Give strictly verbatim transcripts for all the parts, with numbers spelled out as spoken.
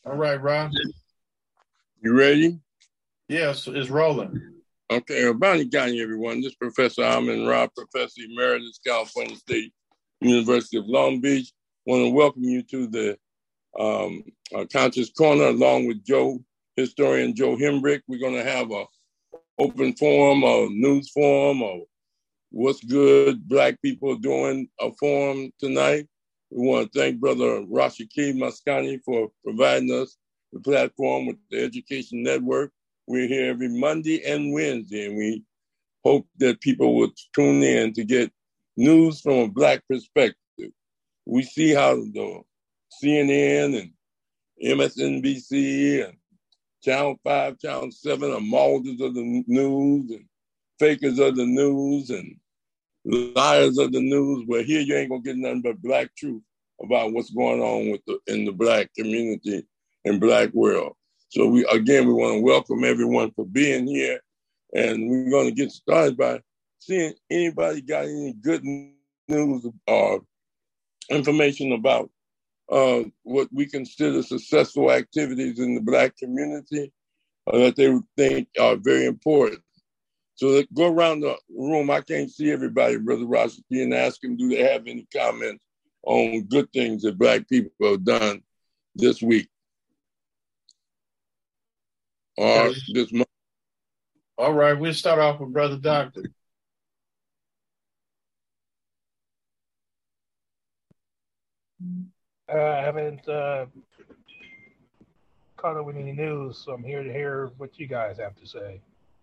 All right, Rob. You ready? Yes, it's rolling. Okay, Bonnie County, everyone. This is Professor Alman Rob, Professor Emeritus, California State University of Long Beach. I want to welcome you to the um, uh, Conscious Corner, along with Joe, historian Joe Hembrick. We're going to have a open forum, a news forum, or what's good Black people doing a forum tonight. We want to thank Brother Rashaki Maskani for providing us the platform with the Education Network. We're here every Monday and Wednesday, and we hope that people will tune in to get news from a Black perspective. We see how the C N N and M S N B C and Channel five, Channel seven are molders of the news and fakers of the news and liars of the news. Well, here you ain't gonna get nothing but Black truth about what's going on with the, in the Black community and Black world. So we again, we want to welcome everyone for being here, and we're going to get started by seeing anybody got any good news or information about uh, what we consider successful activities in the Black community uh, that they think are very important. So go around the room. I can't see everybody, Brother Rashaki, and ask them, do they have any comments on good things that Black people have done this week or Okay. this month? All right, we'll start off with Brother Doctor. Uh, I haven't uh, caught up with any news, so I'm here to hear what you guys have to say.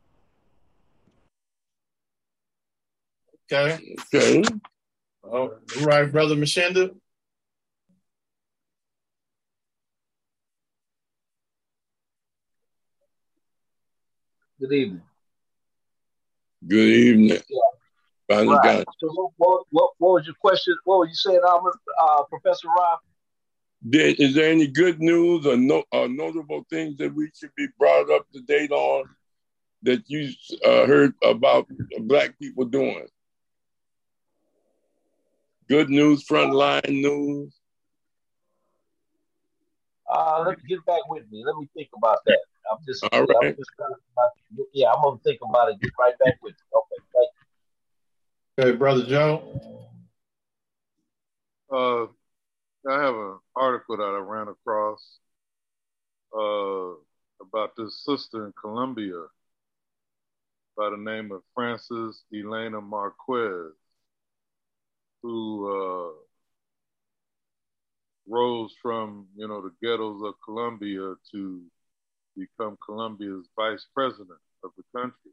Okay. Okay. All right, Brother Mashinda. Good evening. Good evening. Yeah. Right. So what, what, what, what was your question? What were you saying, uh, Professor Rob? There, is there any good news or, no, or notable things that we should be brought up to date on that you uh, heard about Black people doing? Good news, frontline news? Uh, let me get back with me. Let me think about that. I'm just, All yeah, right. I'm just yeah, I'm gonna think about it. Get right back with you. Okay, thank you. Okay, Brother Joe. Uh, I have an article that I ran across uh, about this sister in Colombia by the name of Frances Elena Marquez, who uh, rose from, you know, the ghettos of Colombia to become Colombia's vice president of the country.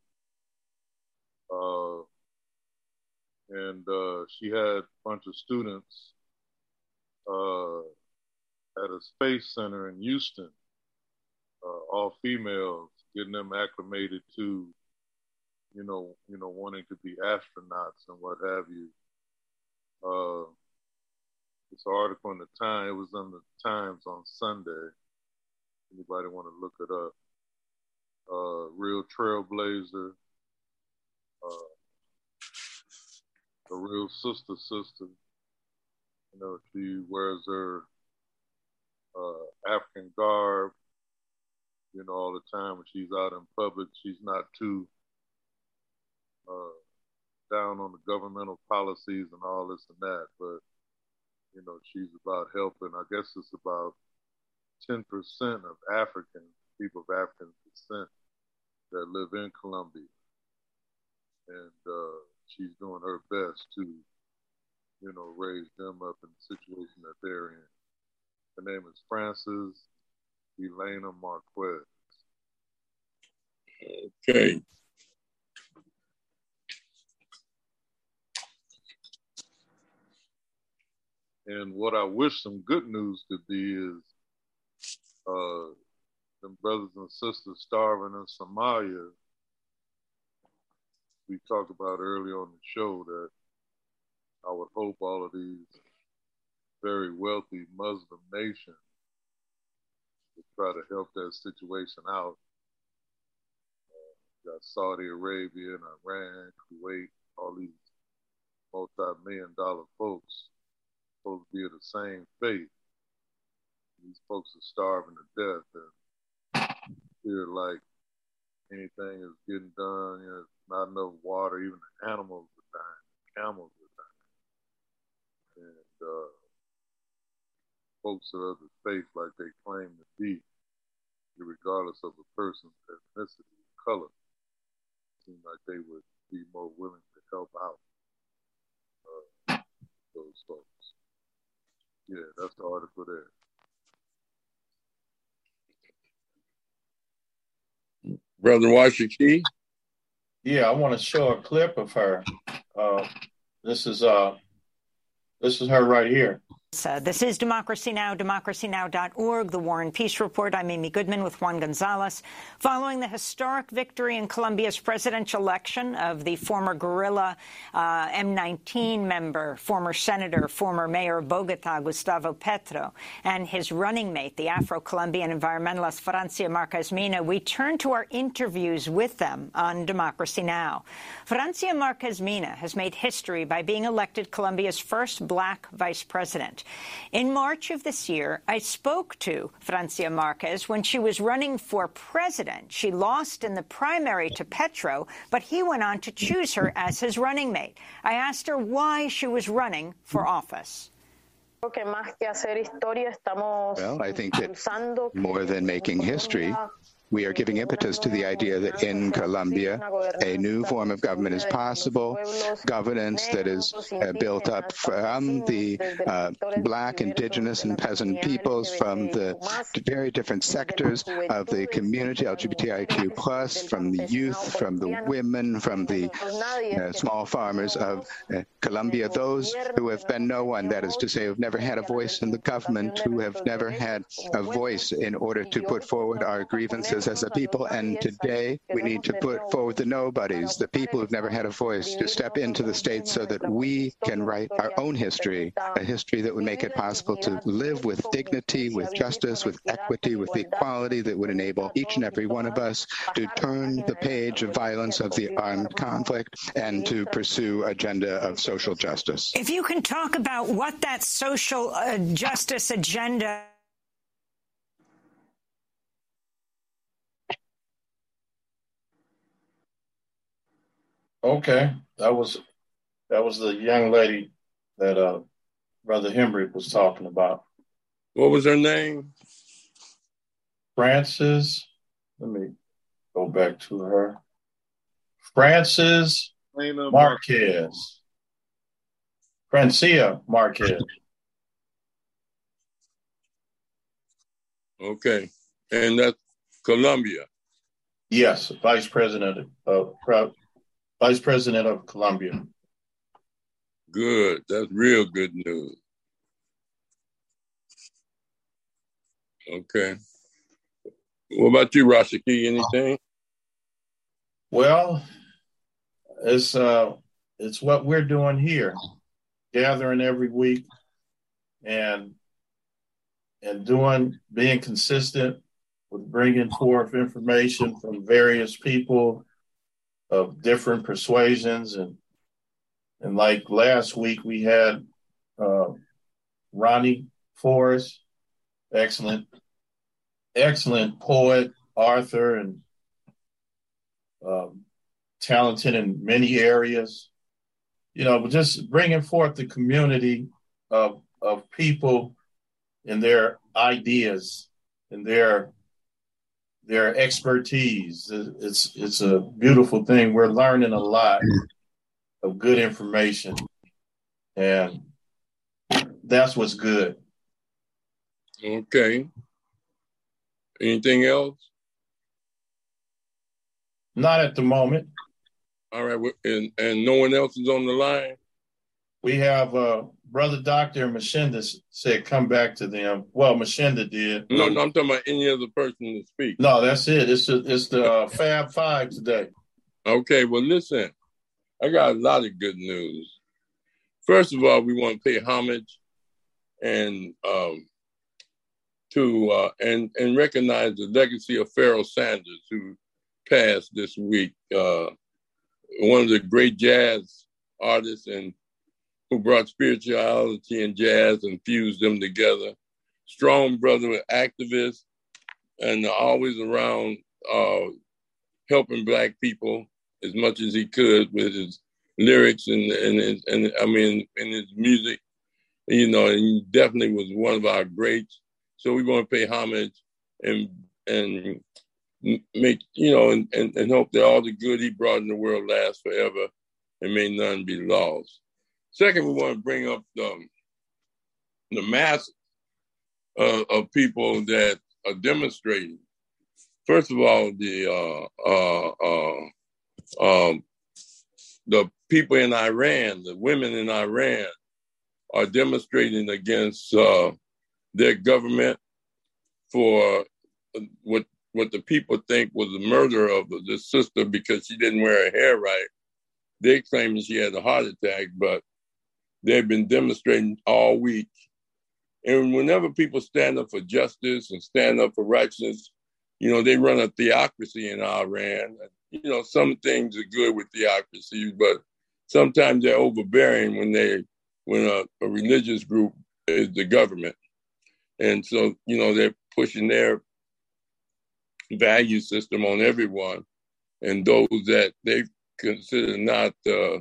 Uh, and uh, she had a bunch of students uh, at a space center in Houston, uh, all females, getting them acclimated to, you know, you know, wanting to be astronauts and what have you. Uh, this article in the Time, it was in the Times on Sunday. Anybody want to look it up? Uh, real trailblazer, uh, a real sister sister. You know, she wears her uh, African garb, you know, all the time when she's out in public. She's not too uh, down on the governmental policies and all this and that, but, you know, she's about helping. I guess it's about ten percent of African, people of African descent that live in Colombia. And uh, she's doing her best to, you know, raise them up in the situation that they're in. Her name is Frances Elena Marquez. Okay. And what I wish some good news could be is uh, them brothers and sisters starving in Somalia. We talked about earlier on the show that I would hope all of these very wealthy Muslim nations would try to help that situation out. Uh, got Saudi Arabia and Iran, Kuwait, all these multi-million dollar folks supposed to be of the same faith. these folks are starving to death and feel like anything is getting done. You know, there's not enough water. Even the animals are dying. Camels are dying. And uh, folks are of the faith like they claim to be, regardless of a person's ethnicity, color, seem like they would be more willing to help out uh, those folks. Yeah, that's the article there. Brother Washiki? Yeah, I want to show a clip of her. Uh, this is uh, this is her right here. Uh, this is Democracy Now!, democracy now dot org, the War and Peace Report. I'm Amy Goodman with Juan Gonzalez. Following the historic victory in Colombia's presidential election of the former guerrilla uh, M nineteen member, former senator, former mayor of Bogota, Gustavo Petro, and his running mate, the Afro-Colombian environmentalist Francia Marquez Mina, we turn to our interviews with them on Democracy Now! Francia Marquez Mina has made history by being elected Colombia's first black vice president. In March of this year, I spoke to Francia Marquez when she was running for president. She lost in the primary to Petro, but he went on to choose her as his running mate. I asked her why she was running for office. Well, I think that more than making history, we are giving impetus to the idea that in Colombia, a new form of government is possible, governance that is uh, built up from the uh, black, indigenous, and peasant peoples, from the very different sectors of the community, L G B T I Q plus, from the youth, from the women, from the uh, small farmers of uh, Colombia, those who have been no one, that is to say, who have never had a voice in the government, who have never had a voice in order to put forward our grievances as a people. And today we need to put forward the nobodies, the people who've never had a voice, to step into the state so that we can write our own history, a history that would make it possible to live with dignity, with justice, with equity, with equality, that would enable each and every one of us to turn the page of violence of the armed conflict and to pursue agenda of social justice. If you can talk about what that social uh, justice agenda. Okay, that was that was the young lady that uh, Brother Henry was talking about. What was her name? Frances. Let me go back to her. Frances Marquez. Francia Marquez. Okay, and that's Colombia. Yes, Vice President of uh, Vice President of Colombia. Good. That's real good news. Okay. What about you, Rashiki? Anything? Well, it's uh, it's what we're doing here, gathering every week, and and doing being consistent with bringing forth information from various people of different persuasions. And and like last week, we had uh, Ronnie Forrest, excellent, excellent poet, author, and um, talented in many areas. You know, just bringing forth the community of of people and their ideas and their their expertise. It's it's a beautiful thing. We're learning a lot of good information, and that's what's good. Okay. Anything else? Not at the moment. All right, and and no one else is on the line? We have uh, Brother Doctor Machinda said come back to them. Well, Machinda did. No, no, I'm talking about any other person to speak. No, that's it. It's a, it's the uh, Fab Five today. Okay, well, listen, I got a lot of good news. First of all, we want to pay homage and um, to uh, and and recognize the legacy of Pharoah Sanders, who passed this week. Uh, one of the great jazz artists and who brought spirituality and jazz and fused them together. strong brother, activist, and always around uh, helping Black people as much as he could with his lyrics and and, his, and I mean, in his music. You know, and he definitely was one of our greats. So we want to pay homage and and make, you know, and, and, and hope that all the good he brought in the world lasts forever and may none be lost. Second, we want to bring up the, the mass uh, of people that are demonstrating. First of all, the uh, uh, uh, um, the people in Iran, the women in Iran, are demonstrating against uh, their government for what what the people think was the murder of this sister because she didn't wear her hair right. They claim she had a heart attack, but they've been demonstrating all week. And whenever people stand up for justice and stand up for righteousness, you know, they run a theocracy in Iran. You know, some things are good with theocracy, but sometimes they're overbearing when they when a, a religious group is the government. And so, you know, they're pushing their value system on everyone. And those that they consider not uh,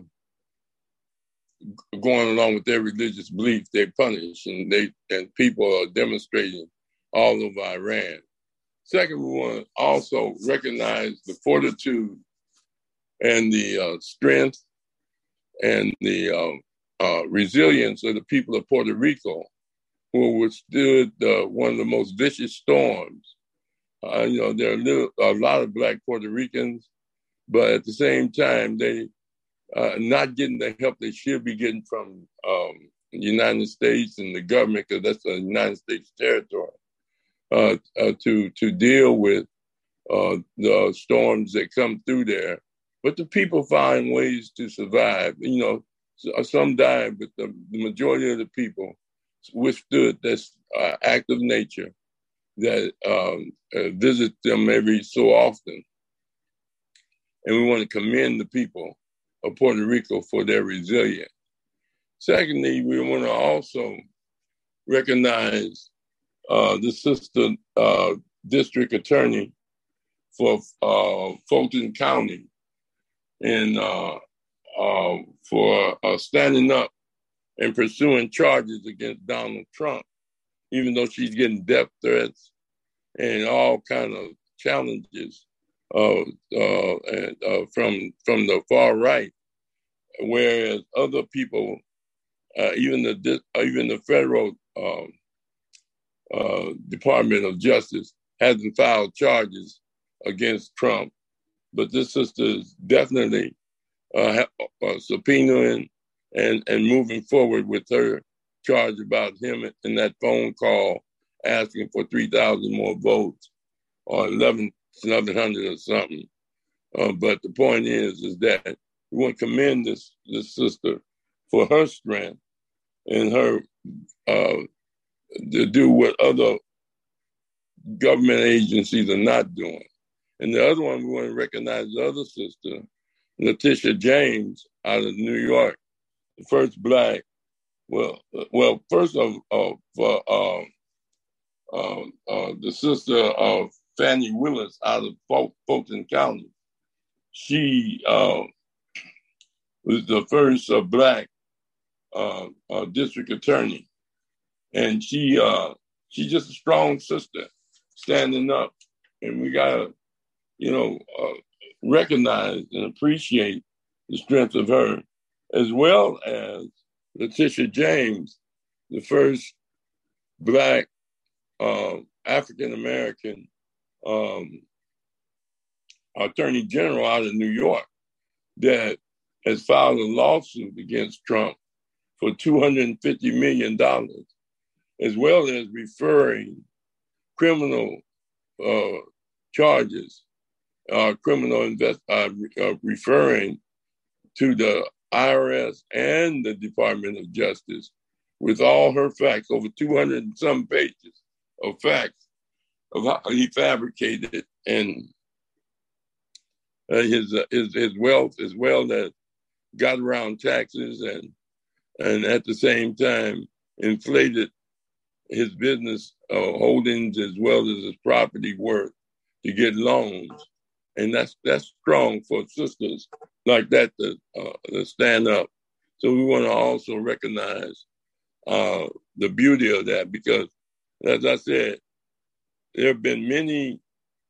going along with their religious belief, they punish. And they and people are demonstrating all over Iran. Second, we want to also recognize the fortitude and the uh, strength and the um, Uh, resilience of the people of Puerto Rico, who withstood uh, one of the most vicious storms. Uh, you know, there are little, a lot of Black Puerto Ricans, but at the same time, they uh, not getting the help they should be getting from um, the United States and the government, because that's the United States territory, uh, uh, to to deal with uh, the storms that come through there. But the people find ways to survive. You know, some died, but the, the majority of the people withstood this uh, act of nature that um, uh, visit them every so often. And we want to commend the people of Puerto Rico for their resilience. Secondly, we want to also recognize uh, the sister uh, district attorney for uh, Fulton County and uh, Uh, for uh, standing up and pursuing charges against Donald Trump, even though she's getting death threats and all kind of challenges uh, uh, and, uh, from from the far right, whereas other people, uh, even the even the federal um, uh, Department of Justice hasn't filed charges against Trump, but this sister is definitely Uh, uh, subpoenaing and, and moving forward with her charge about him in that phone call asking for three thousand more votes or eleven hundred or something. Uh, but the point is, is that we want to commend this, this sister for her strength and her uh, to do what other government agencies are not doing. And the other one, we want to recognize the other sister, Letitia James out of New York, the first Black, well, well, first of all, for um, uh, uh, the sister of Fannie Willis out of Ful- Fulton County. She uh, was the first uh, Black uh, uh, district attorney, and she uh, she's just a strong sister, standing up, and we gotta, you know. Uh, recognize and appreciate the strength of her, as well as Letitia James, the first Black uh, African-American um, Attorney General out of New York that has filed a lawsuit against Trump for two hundred fifty million dollars, as well as referring criminal uh, charges Uh, criminal invest uh, uh, referring to the I R S and the Department of Justice with all her facts, over two hundred and some pages of facts of how he fabricated and uh, his, uh, his his wealth, as well as got around taxes and and at the same time inflated his business uh, holdings as well as his property worth to get loans. And that's that's strong for sisters like that to, uh, to stand up. So we want to also recognize uh, the beauty of that because, as I said, there have been many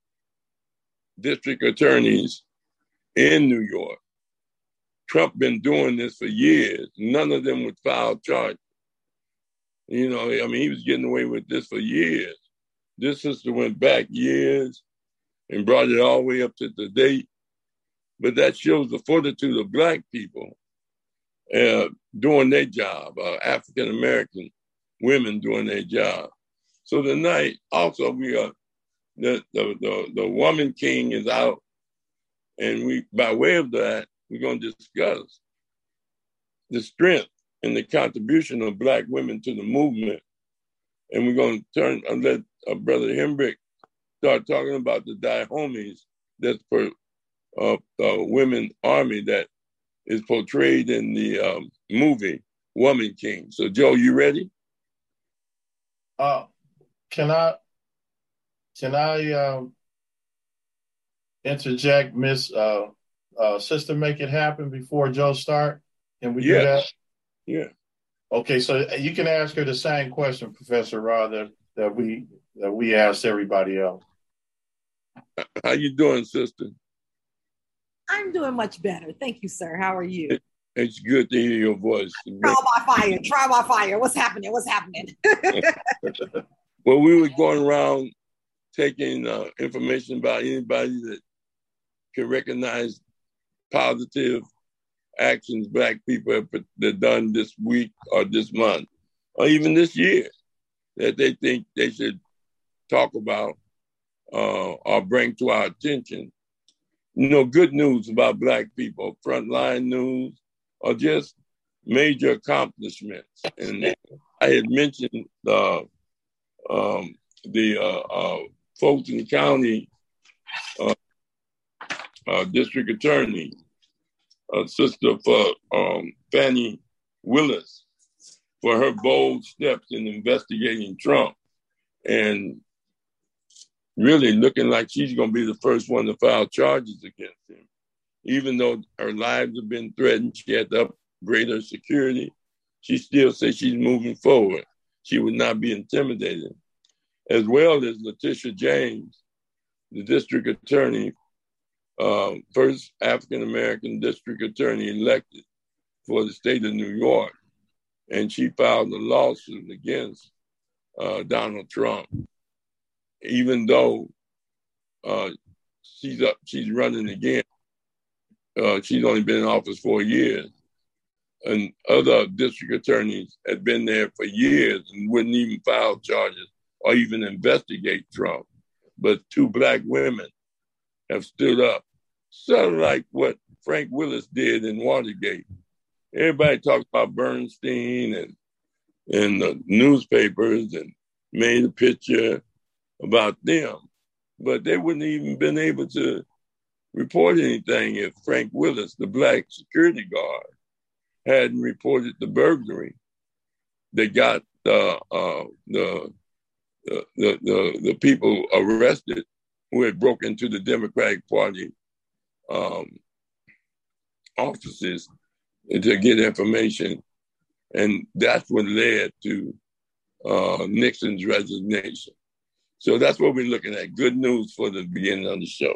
district attorneys in New York. Trump been doing this for years. None of them would file charges. You know, I mean, he was getting away with this for years. This sister went back years and brought it all the way up to the date. But that shows the fortitude of Black people uh, doing their job, uh, African-American women doing their job. So tonight, also, we are, the, the, the, the Woman King is out. And we, by way of that, we're going to discuss the strength and the contribution of Black women to the movement. And we're going to turn and let uh, Brother Hembrick start talking about the Dahomies, that's for uh, uh, women army that is portrayed in the um, movie Woman King. So, Joe, you ready? Uh, can I can I um, interject, Miss uh, uh, Sister Make It Happen before Joe start? Can we yes. do that? Yeah. Okay, so you can ask her the same question, Professor Ra, that, that we that we asked everybody else. How you doing, sister? I'm doing much better. Thank you, sir. How are you? It, it's good to hear your voice. Trial by fire. Trial by fire. What's happening? What's happening? Well, we were going around taking uh, information about anybody that can recognize positive actions Black people have that done this week or this month or even this year that they think they should talk about uh, or bring to our attention. You know, good news about Black people, frontline news, or just major accomplishments. And I had mentioned uh, um, the uh, uh, Fulton County uh, uh, District Attorney, uh, Sister for um, Fannie Willis, for her bold steps in investigating Trump and really looking like she's going to be the first one to file charges against him. Even though her lives have been threatened, she had to upgrade her security. She still says she's moving forward. She would not be intimidated. As well as Letitia James, the district attorney, uh, first African-American district attorney elected for the state of New York. And she filed a lawsuit against uh, Donald Trump, even though uh, she's up, she's running again. Uh, she's only been in office four years. And other district attorneys had been there for years and wouldn't even file charges or even investigate Trump. But two Black women have stood up, sort of like what Frank Willis did in Watergate. Everybody talks about Bernstein and in the newspapers and made a picture about them, but they wouldn't even been able to report anything if Frank Willis, the Black security guard, hadn't reported the burglary. They got uh, uh, the, the, the the the people arrested who had broken into the Democratic Party um, offices to get information, and that's what led to uh, Nixon's resignation. So that's what we're looking at. Good news for the beginning of the show.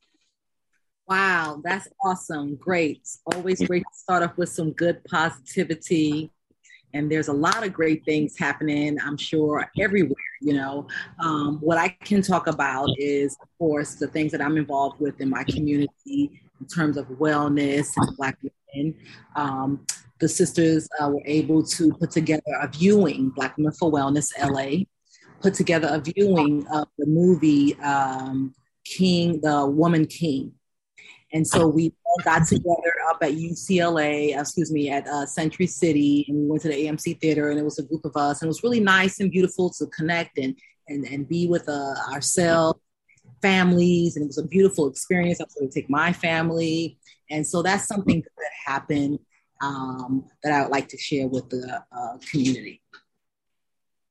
Wow, that's awesome. Great. Always great to start off with some good positivity. And there's a lot of great things happening, I'm sure, everywhere, you know. Um, what I can talk about is, of course, the things that I'm involved with in my community in terms of wellness and Black women. Um, the sisters uh, were able to put together a viewing, Black Women for Wellness L A, put together a viewing of the movie um, King, the Woman King. And so we all got together up at U C L A, excuse me, at uh, Century City, and we went to the A M C Theater, and it was a group of us, and it was really nice and beautiful to connect and and, and be with uh, ourselves, families, and it was a beautiful experience. I was going to take my family, and so that's something that happened um, that I would like to share with the uh, community.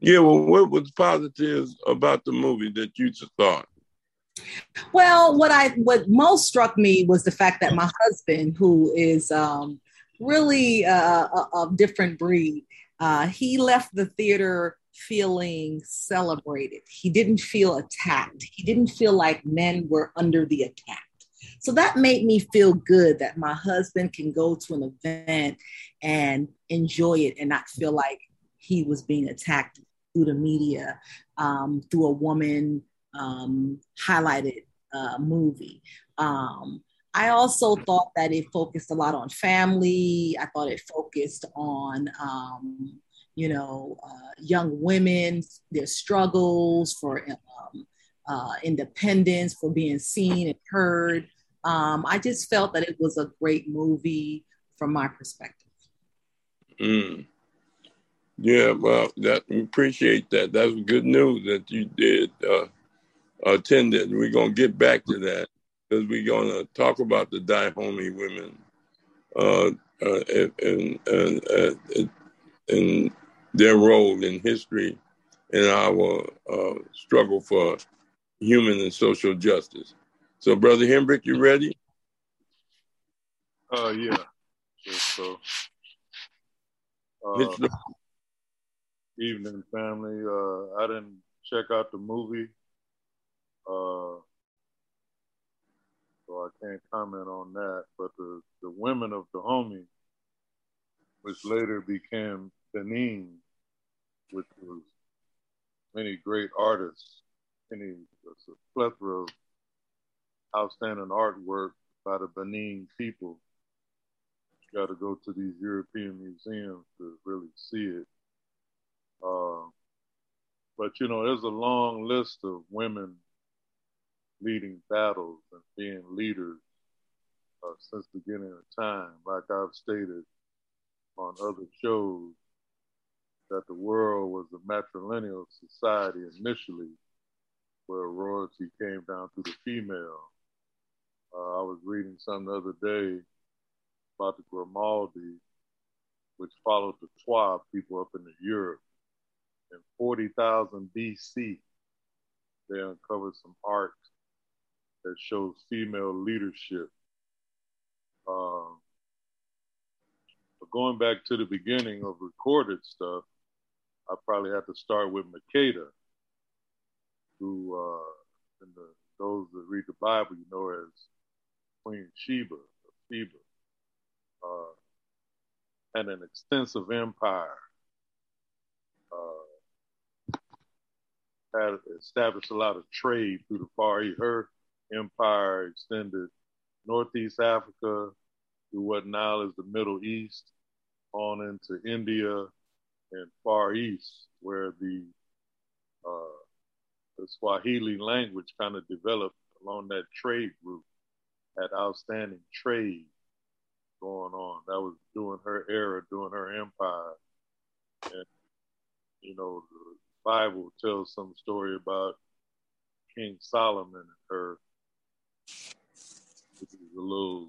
Yeah, well, what was positive about the movie that you thought? Well, what I what most struck me was the fact that my husband, who is um, really uh, a, a different breed, uh, he left the theater feeling celebrated. He didn't feel attacked. He didn't feel like men were under the attack. So that made me feel good that my husband can go to an event and enjoy it and not feel like he was being attacked through the media, um, through a woman um, highlighted uh, movie. Um, I also thought that it focused a lot on family. I thought it focused on, um, you know, uh, young women, their struggles for um, uh, independence, for being seen and heard. Um, I just felt that it was a great movie from my perspective. Mm. Yeah, well, that we appreciate that. That's good news that you did uh, attend it. We're going to get back to that because we're going to talk about the Dahomey women uh, uh, and, and, and, and their role in history and our uh, struggle for human and social justice. So, Brother Hendrick, you ready? Uh, yeah. Yes, so, uh, evening, family. Uh, I didn't check out the movie, uh, so I can't comment on that. But the, the women of Dahomey, which later became Benin, which was many great artists, many a plethora of outstanding artwork by the Benin people. You got to go to these European museums to really see it. Uh, but, you know, there's a long list of women leading battles and being leaders uh, since the beginning of time. Like I've stated on other shows, that the world was a matrilineal society initially, where royalty came down to the female. Uh, I was reading something the other day about the Grimaldi, which followed the Twa people up in Europe. In forty thousand B C, they uncovered some art that shows female leadership. Um, but going back to the beginning of recorded stuff, I probably have to start with Makeda, who, uh, in the, those that read the Bible, you know her as Queen Sheba, or Sheba, uh, had an extensive empire, uh, had established a lot of trade through the Far East. Her empire extended Northeast Africa through what now is the Middle East, on into India and Far East, where the uh, the Swahili language kind of developed along that trade route, had outstanding trade going on. That was during her era, during her empire. And, you know, the Bible tells some story about King Solomon and her, which is a little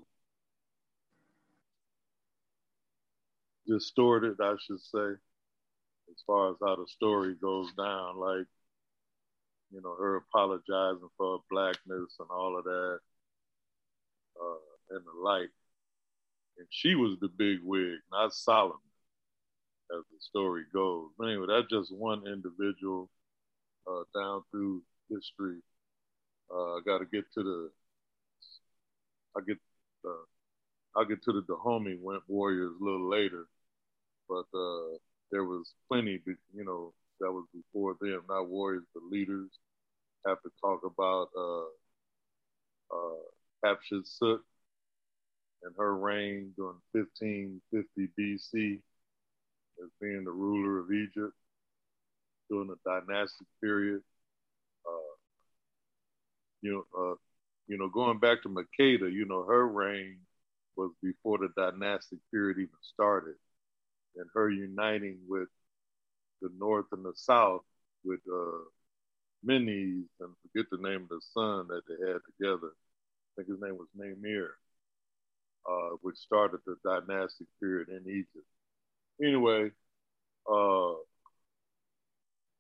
distorted, I should say, as far as how the story goes down. Like, you know, her apologizing for her blackness and all of that, uh, and the like. And she was the big wig, not Solomon, as the story goes. But anyway, that's just one individual uh, down through history. Uh, I got to get to the, I get, uh, I'll get to the Dahomey warriors a little later, but uh, there was plenty, you know, that was before them, not warriors, but leaders. Have to talk about uh, uh, Hatshepsut and her reign during fifteen fifty B C as being the ruler of Egypt during the dynastic period. Uh, you know, uh, you know, going back to Makeda, you know, her reign was before the dynastic period even started, and her uniting with the North and the South with uh, Menes, and forget the name of the son that they had together. I think his name was Namir, uh, which started the dynastic period in Egypt. Anyway, uh,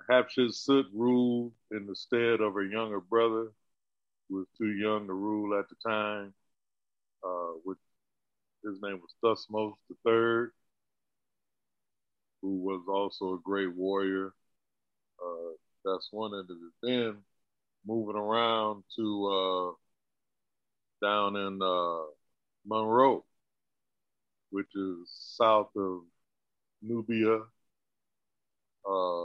Hatshepsut ruled in the stead of her younger brother, who was too young to rule at the time, uh, which his name was Thutmose the Third, who was also a great warrior. Uh, that's one of the, then moving around to uh, down in uh, Monroe, which is south of Nubia, uh,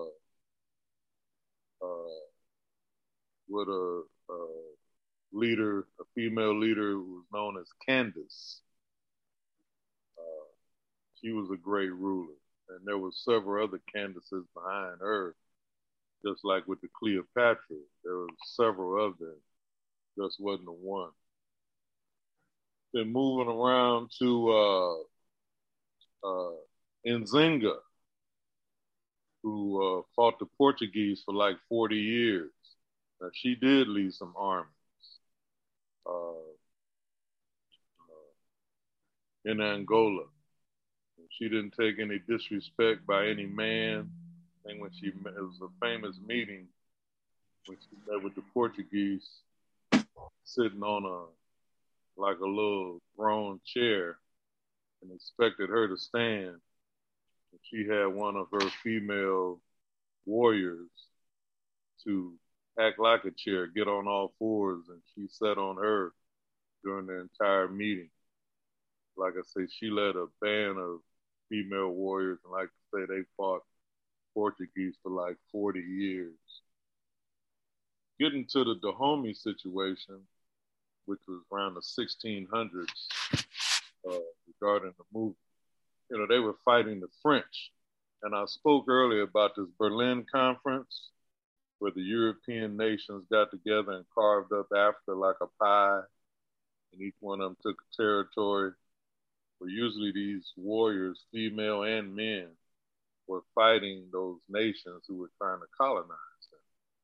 uh, with a, a leader, a female leader who was known as Candace. Uh, she was a great ruler, and there were several other Candaces behind her, just like with the Cleopatra. There were several of them, just wasn't the one. Then moving around to uh, uh, Nzinga, who uh, fought the Portuguese for like forty years. Now, she did lead some armies uh, uh, in Angola. She didn't take any disrespect by any man. I think when she met, it was a famous meeting when she met with the Portuguese, sitting on a like a little throne chair, and expected her to stand. And she had one of her female warriors to act like a chair, get on all fours, and she sat on her during the entire meeting. Like I say, she led a band of female warriors, and like I say, they fought Portuguese for like forty years. Getting to the Dahomey situation, which was around the sixteen hundreds, uh, regarding the movement, you know, they were fighting the French. And I spoke earlier about this Berlin Conference, where the European nations got together and carved up Africa like a pie, and each one of them took a territory. Where usually these warriors, female and men, were fighting those nations who were trying to colonize them.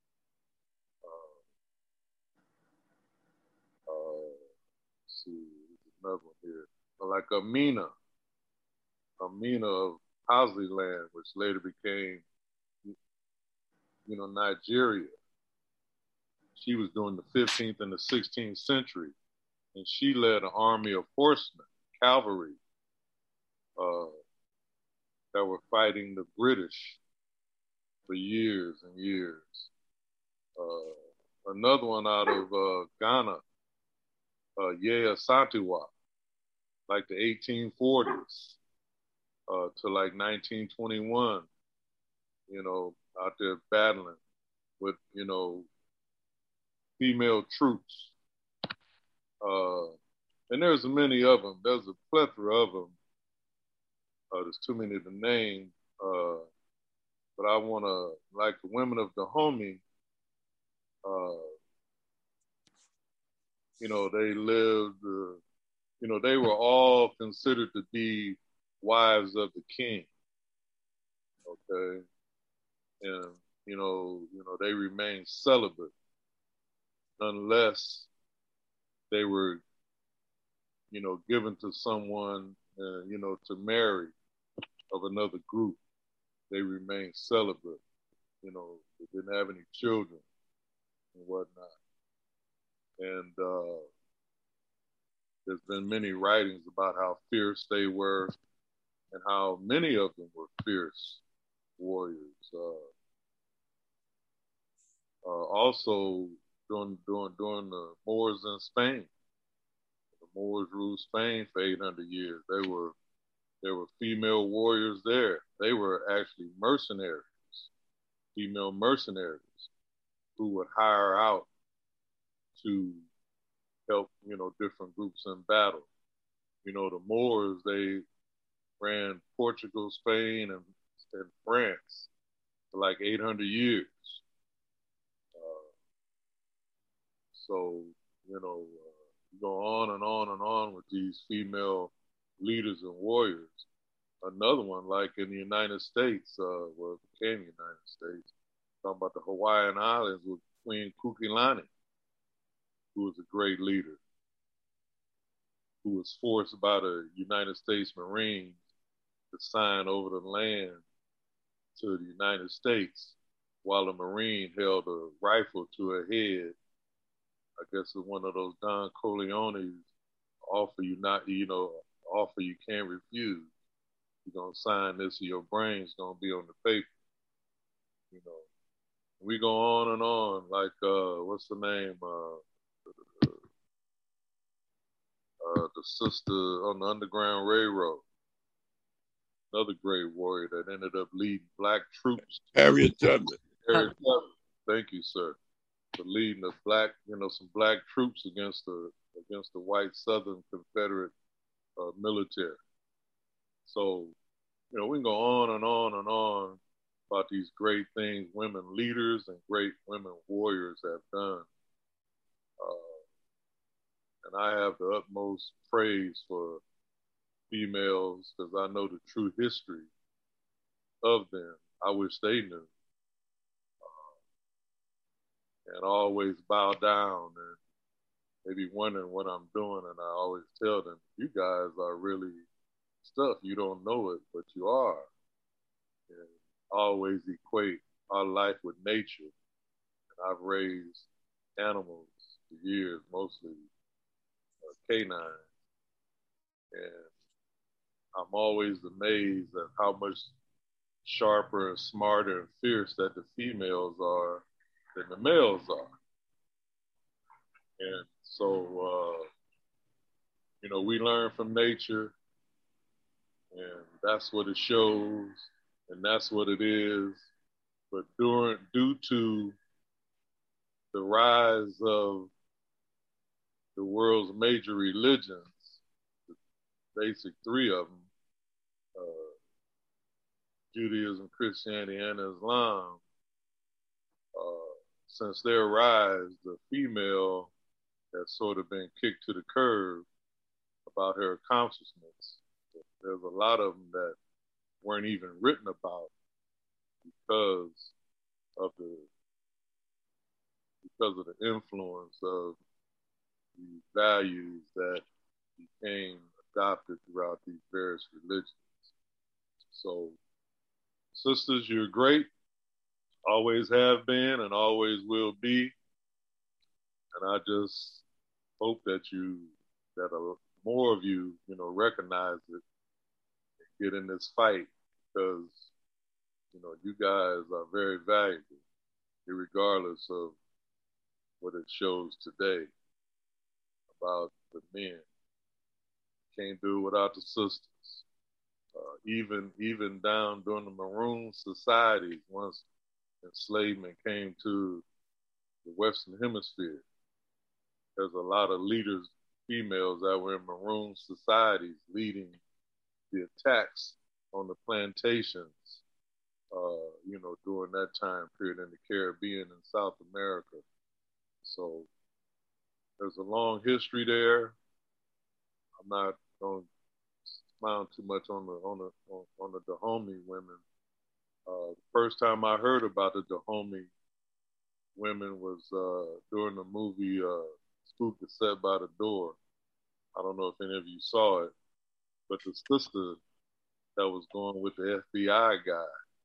Uh, uh, let's see, there's another one here. Like Amina, Amina of Hausaland, which later became, you know, Nigeria. She was during the fifteenth and the sixteenth century, and she led an army of horsemen, cavalry, uh, that were fighting the British for years and years. Uh, another one out of uh, Ghana, uh, Yaya Santiwa, like the eighteen forties uh, to like nineteen twenty-one, you know, out there battling with, you know, female troops. Uh, and there's many of them. There's a plethora of them. Uh, there's too many to name. Uh, but I want to, like the women of Dahomey, uh, you know, they lived, uh, you know, they were all considered to be wives of the king. Okay. And, you know, you know, they remained celibate unless they were, you know, given to someone, uh, you know, to marry of another group. They remained celibate, you know, they didn't have any children and whatnot. And uh, there's been many writings about how fierce they were and how many of them were fierce warriors. Uh, uh, also, during, during, during the Moors in Spain, the Moors ruled Spain for eight hundred years. They were There were female warriors there. They were actually mercenaries, female mercenaries, who would hire out to help, you know, different groups in battle. You know, the Moors, they ran Portugal, Spain, and, and France for like eight hundred years. Uh, so, you know, uh, you go on and on and on with these female leaders and warriors. Another one, like in the United States, uh, well, it became the United States, talking about the Hawaiian Islands with Queen Kukulani, who was a great leader, who was forced by the United States Marines to sign over the land to the United States while a Marine held a rifle to her head. I guess it's one of those Don Corleone's offer you not, you know, offer you can't refuse. You're gonna sign this, or your brain's gonna be on the paper. You know, we go on and on. Like, uh, what's the name? Uh, uh, the sister on the Underground Railroad. Another great warrior that ended up leading black troops. Harriet Tubman. Harriet Tubman. Thank you, sir. For leading the black, you know, some black troops against the against the white Southern Confederate uh, military. So, you know, we can go on and on and on about these great things women leaders and great women warriors have done. Uh, and I have the utmost praise for females because I know the true history of them. I wish they knew. Uh, and always bow down and they be wondering what I'm doing. And I always tell them, you guys are really stuff. You don't know it, but you are. And always equate our life with nature. And I've raised animals for years, mostly uh, canine. And I'm always amazed at how much sharper and smarter and fierce that the females are than the males are. And so, uh, you know, we learn from nature, and that's what it shows, and that's what it is. But during, due to the rise of the world's major religions, the basic three of them, uh, Judaism, Christianity, and Islam, uh, since their rise, the female has sort of been kicked to the curb about her accomplishments. There's a lot of them that weren't even written about because of the because of the influence of the values that became adopted throughout these various religions. So, sisters, you're great. Always have been and always will be. And I just hope that you, that a, more of you, you know, recognize it and get in this fight because, you know, you guys are very valuable, regardless of what it shows today about the men. Can't do it without the sisters. Uh, even even down during the Maroon societies, once enslavement came to the Western Hemisphere, there's a lot of leaders, females that were in Maroon societies leading the attacks on the plantations, uh, you know, during that time period in the Caribbean and South America. So there's a long history there. I'm not going to expound too much on the on the on, on the Dahomey women. Uh, the first time I heard about the Dahomey women was uh, during the movie uh, Spook is Set by the Door. I don't know if any of you saw it, but the sister that was going with the F B I guy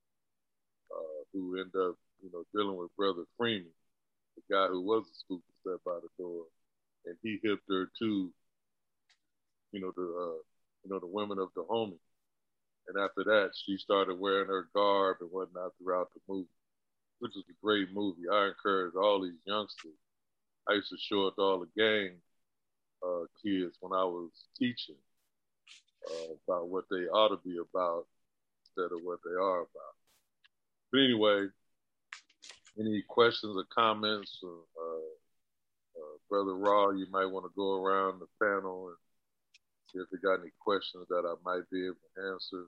uh, who ended up, you know, dealing with Brother Freeman, the guy who was a Spook is Set by the Door, and he hipped her to, you know, the uh, you know the women of Dahomey. And after that, she started wearing her garb and whatnot throughout the movie, which is a great movie. I encourage all these youngsters. I used to show it to all the gang uh, kids when I was teaching uh, about what they ought to be about instead of what they are about. But anyway, any questions or comments? Or, uh, uh, Brother Raw, you might want to go around the panel and see if they got any questions that I might be able to answer.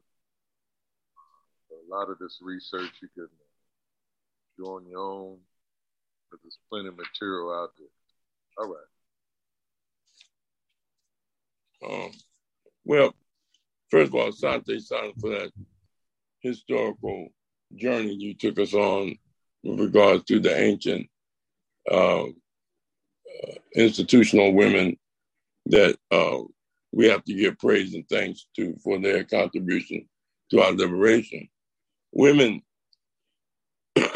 A lot of this research you can do on your own, but there's plenty of material out there. All right. Um, well, first of all, Asante Sana, for that historical journey you took us on with regards to the ancient uh, uh, institutional women that uh, we have to give praise and thanks to for their contribution to our liberation. Women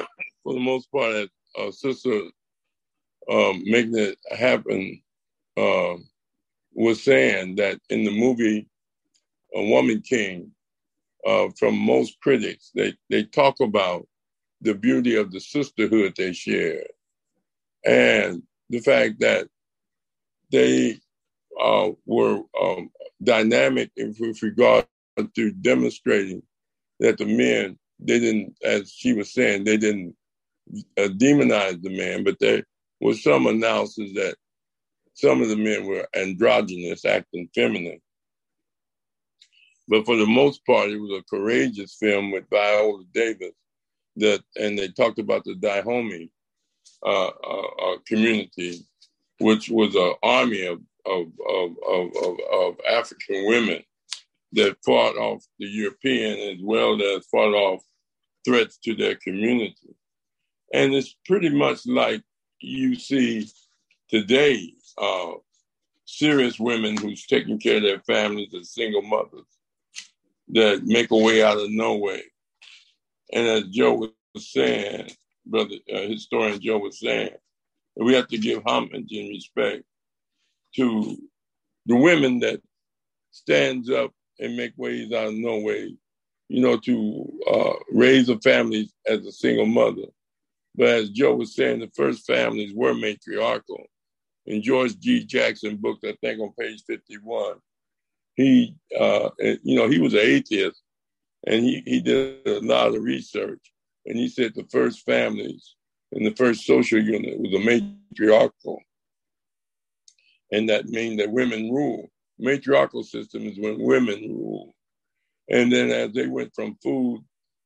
for the most part, as uh, Sister um, Making It Happen uh, was saying, that in the movie A Woman King, uh, from most critics, they, they talk about the beauty of the sisterhood they shared and the fact that they uh, were um, dynamic in, with regard to demonstrating that the men, they didn't, as she was saying, they didn't uh, demonize the man, but there was some analysis that some of the men were androgynous, acting feminine. But for the most part, it was a courageous film with Viola Davis, that, and they talked about the Dahomey uh, uh, uh, community, which was an army of of, of, of, of, of African women that fought off the European as well as fought off threats to their community. And it's pretty much like you see today, uh, serious women who's taking care of their families as single mothers that make a way out of no way. And as Joe was saying, brother, uh, historian Joe was saying, we have to give homage and respect to the women that stands up and make ways out of no way, you know, to uh, raise a family as a single mother. But as Joe was saying, the first families were matriarchal. In George G. Jackson books, I think on page fifty-one, he, uh, you know, he was an atheist, and he, he did a lot of research. And he said the first families and the first social unit was a matriarchal. And that means that women rule. Matriarchal system is when women rule. And then as they went from food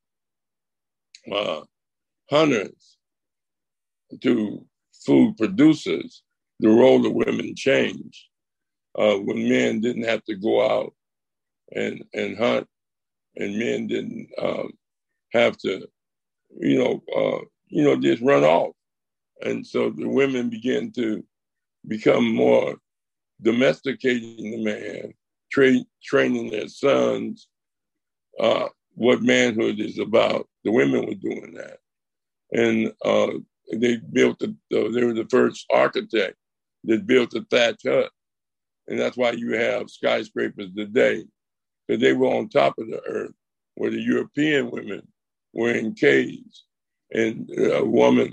uh, hunters to food producers, the role of women changed. Uh, when men didn't have to go out and, and hunt, and men didn't um, have to, you know, uh, you know, just run off. And so the women began to become more domesticating the man, tra- training their sons uh, what manhood is about. The women were doing that. And uh, they built, the, uh, they were the first architect that built a thatch hut. And that's why you have skyscrapers today, because they were on top of the earth, where the European women were in caves. And a woman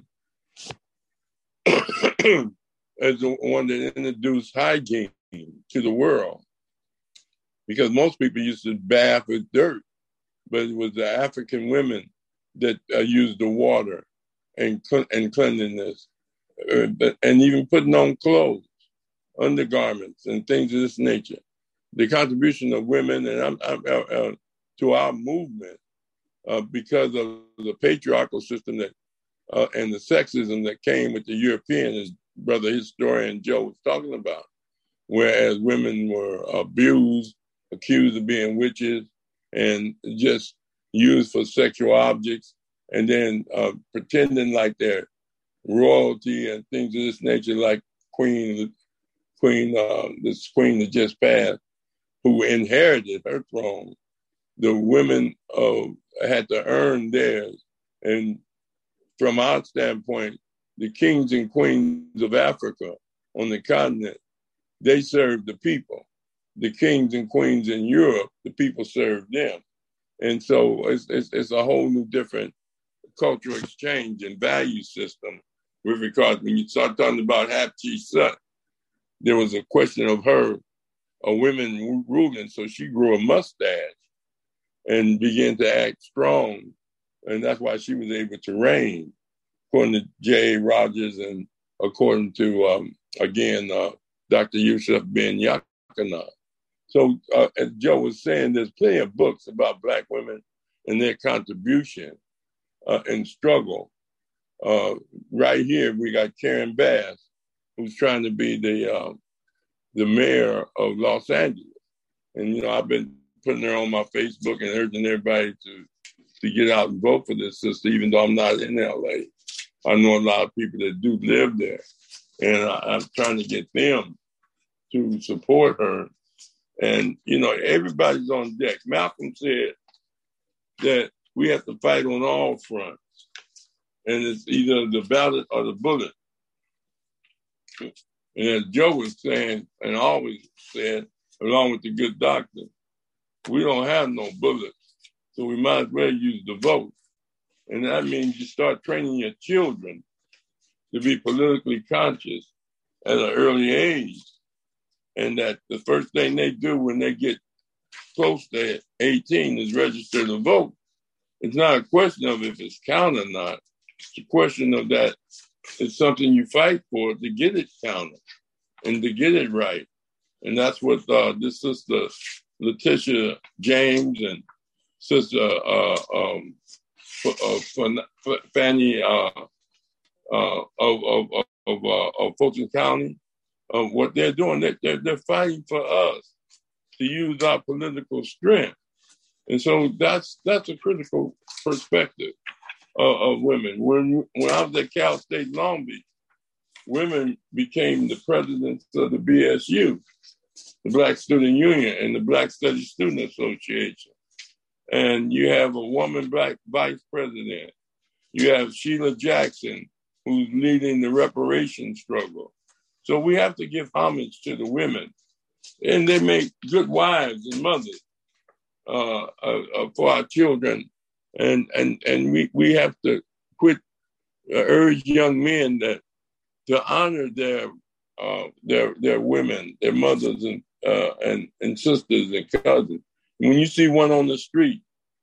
as the one that introduced hygiene to the world, because most people used to bath with dirt, but it was the African women that uh, used the water and and cleanliness, uh, but, and even putting on clothes, undergarments, and things of this nature. The contribution of women and I'm, I'm, uh, uh, to our movement, uh, because of the patriarchal system that uh, and the sexism that came with the European, as brother historian Joe was talking about, whereas women were abused, accused of being witches, and just used for sexual objects, and then uh, pretending like they're royalty and things of this nature, like Queen, Queen, uh, this queen that just passed, who inherited her throne. The women uh, had to earn theirs, and from our standpoint, the kings and queens of Africa on the continent, they served the people. The kings and queens in Europe, the people served them. And so it's, it's, it's a whole new different cultural exchange and value system with regard, when you start talking about Hatshepsut, there was a question of her, a woman ruling, so she grew a mustache and began to act strong. And that's why she was able to reign, according to J A. Rogers and according to, um, again, uh, Doctor Yusuf Ben Yakana. So uh, as Joe was saying, there's plenty of books about Black women and their contribution uh, and struggle. Uh, right here, we got Karen Bass, who's trying to be the uh, the mayor of Los Angeles. And, you know, I've been putting her on my Facebook and urging everybody to to get out and vote for this sister, even though I'm not in L A. I know a lot of people that do live there, and I, I'm trying to get them to support her. And, you know, everybody's on deck. Malcolm said that we have to fight on all fronts. and it's either the ballot or the bullet. And as Joe was saying, and always said, along with the good doctor, we don't have no bullets, so we might as well use the vote. And that means you start training your children to be politically conscious at an early age. And that the first thing they do when they get close to eighteen is register to vote. It's not a question of if it's counted or not. It's a question of that it's something you fight for to get it counted and to get it right. And that's what uh, this sister Letitia James and sister uh, um, uh, Fanny uh, uh, of of of, uh, of Fulton County, uh, what they're doing, they, they're they're fighting for us to use our political strength, and so that's that's a critical perspective uh, of women. When when I was at Cal State Long Beach, women became the presidents of the B S U, the Black Student Union, and the Black Study Student Association. And you have a woman black vice president. You have Sheila Jackson, who's leading the reparations struggle. So we have to give homage to the women. And they make good wives and mothers uh, uh, uh, for our children. And and and we, we have to quit uh, urge young men that to honor their uh, their their women, their mothers and uh, and and sisters and cousins. When you see one on the street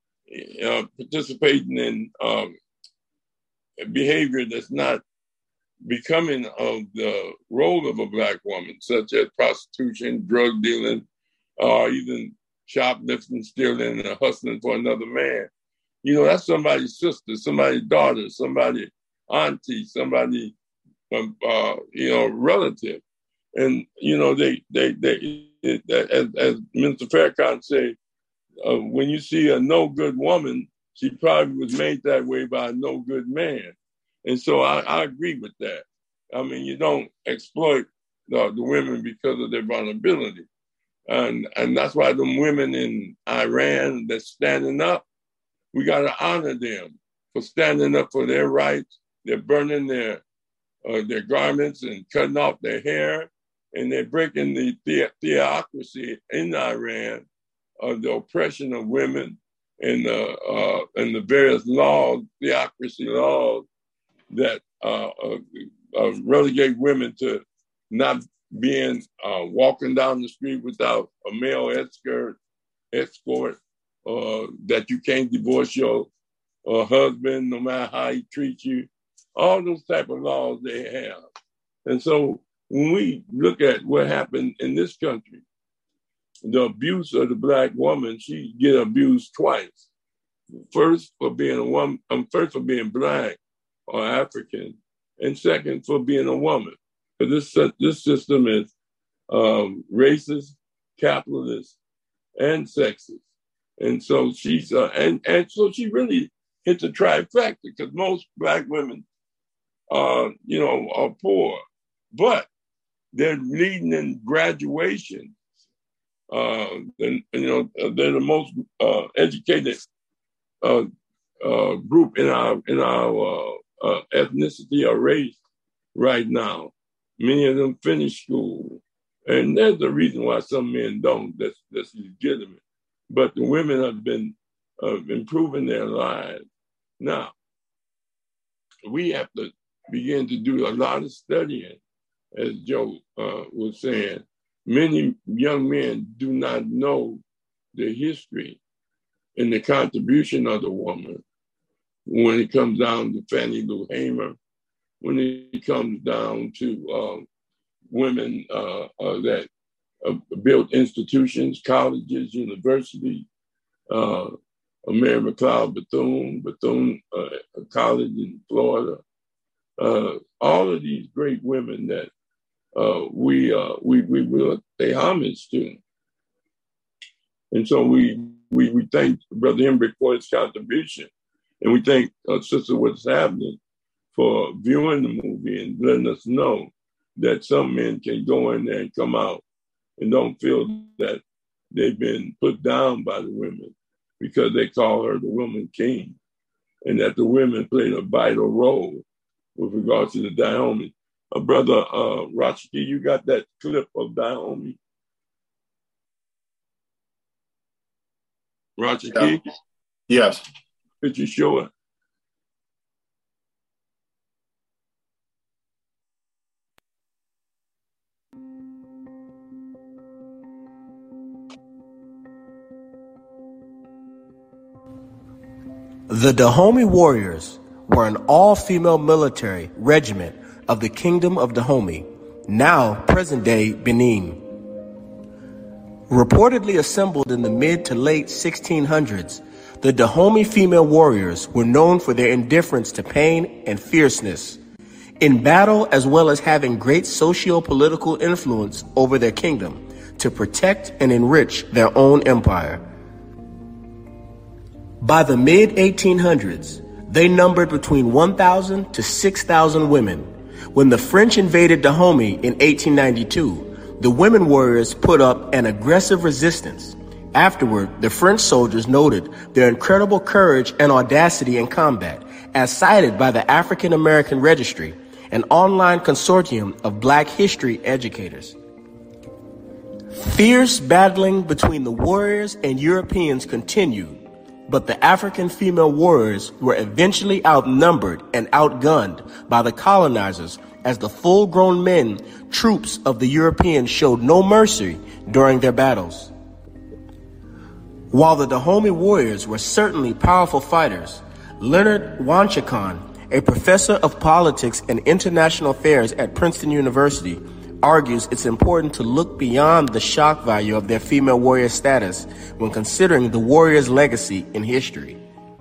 uh, participating in um, behavior that's not becoming of the role of a Black woman, such as prostitution, drug dealing, or even shoplifting, stealing, and hustling for another man, you know, that's somebody's sister, somebody's daughter, somebody's auntie, somebody, um, uh, you know, relative. And, you know, they, they, they, it, as, as Mister Farrakhan said, uh, when you see a no good woman, she probably was made that way by a no good man. And so I, I agree with that. I mean, you don't exploit the, the women because of their vulnerability. And and that's why the women in Iran that's standing up, we got to honor them for standing up for their rights. They're burning their uh, their garments and cutting off their hair, and they're breaking the, the theocracy in Iran, uh, the oppression of women and, uh, uh, and the various laws, theocracy laws that uh, uh, uh, relegate women to not being uh, walking down the street without a male escort, escort, uh, that you can't divorce your uh, husband no matter how he treats you. All those type of laws they have. And so when we look at what happened in this country, the abuse of the Black woman, she get abused twice. First for being a woman, um, first for being Black or African, and second for being a woman. Because this this system is um, racist, capitalist, and sexist. And so she's uh, and and so she really hit the trifecta because most Black women, uh, you know, are poor, but they're leading in graduation. Uh, and, you know, they're the most uh, educated uh, uh, group in our in our uh, uh, ethnicity or race right now. Many of them finish school, and there's a reason why some men don't. That's that's legitimate. But the women have been uh, improving their lives. Now, we have to begin to do a lot of studying, as Joe uh, was saying. Many young men do not know the history and the contribution of the woman when it comes down to Fannie Lou Hamer, when it comes down to um, women uh, uh, that uh, built institutions, colleges, universities, uh, Mary McLeod Bethune, Bethune uh, College in Florida, uh, all of these great women that uh, we, uh, we we will pay homage to. And so we we we thank Brother Hendrick for his contribution, and we thank uh, Sister What's Happening for viewing the movie and letting us know that some men can go in there and come out and don't feel that they've been put down by the women because they call her the woman king. and that the women played a vital role with regards to the Dahomey. Uh, brother uh, Rashki, you got that clip of Dahomey? Rashki? Yeah. Yes. Could you show it? The Dahomey warriors were an all-female military regiment of the Kingdom of Dahomey, now present-day Benin. Reportedly assembled in the mid to late sixteen hundreds, the Dahomey female warriors were known for their indifference to pain and fierceness in battle, as well as having great socio-political influence over their kingdom to protect and enrich their own empire. By the mid eighteen hundreds, they numbered between one thousand to six thousand women. When the French invaded Dahomey in eighteen ninety-two, the women warriors put up an aggressive resistance. Afterward, the French soldiers noted their incredible courage and audacity in combat, as cited by the African American Registry, an online consortium of Black history educators. Fierce battling between the warriors and Europeans continued, but the African female warriors were eventually outnumbered and outgunned by the colonizers, as the full-grown men, troops of the Europeans, showed no mercy during their battles. While the Dahomey warriors were certainly powerful fighters, Leonard Wanchicon, a professor of politics and international affairs at Princeton University, argues it's important to look beyond the shock value of their female warrior status when considering the warriors' legacy in history.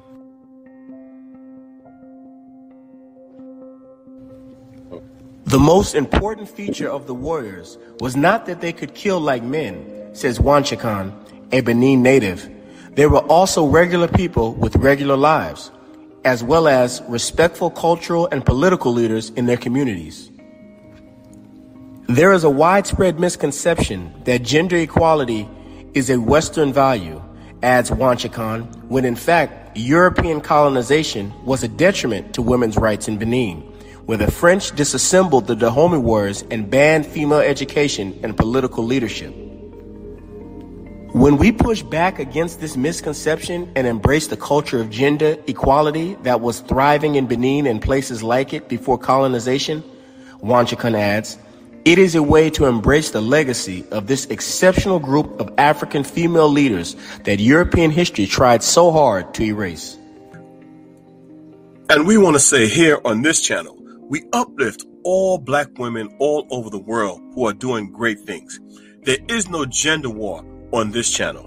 The most important feature of the warriors was not that they could kill like men, says Wanchicon, a Benin native. They were also regular people with regular lives, as well as respectful cultural and political leaders in their communities. There is a widespread misconception that gender equality is a Western value, adds Wanchicon, when in fact European colonization was a detriment to women's rights in Benin, where the French disassembled the Dahomey warriors and banned female education and political leadership. When we push back against this misconception and embrace the culture of gender equality that was thriving in Benin and places like it before colonization, Wanchicon adds, it is a way to embrace the legacy of this exceptional group of African female leaders that European history tried so hard to erase. And we want to say here on this channel, we uplift all Black women all over the world who are doing great things. There is no gender war on this channel.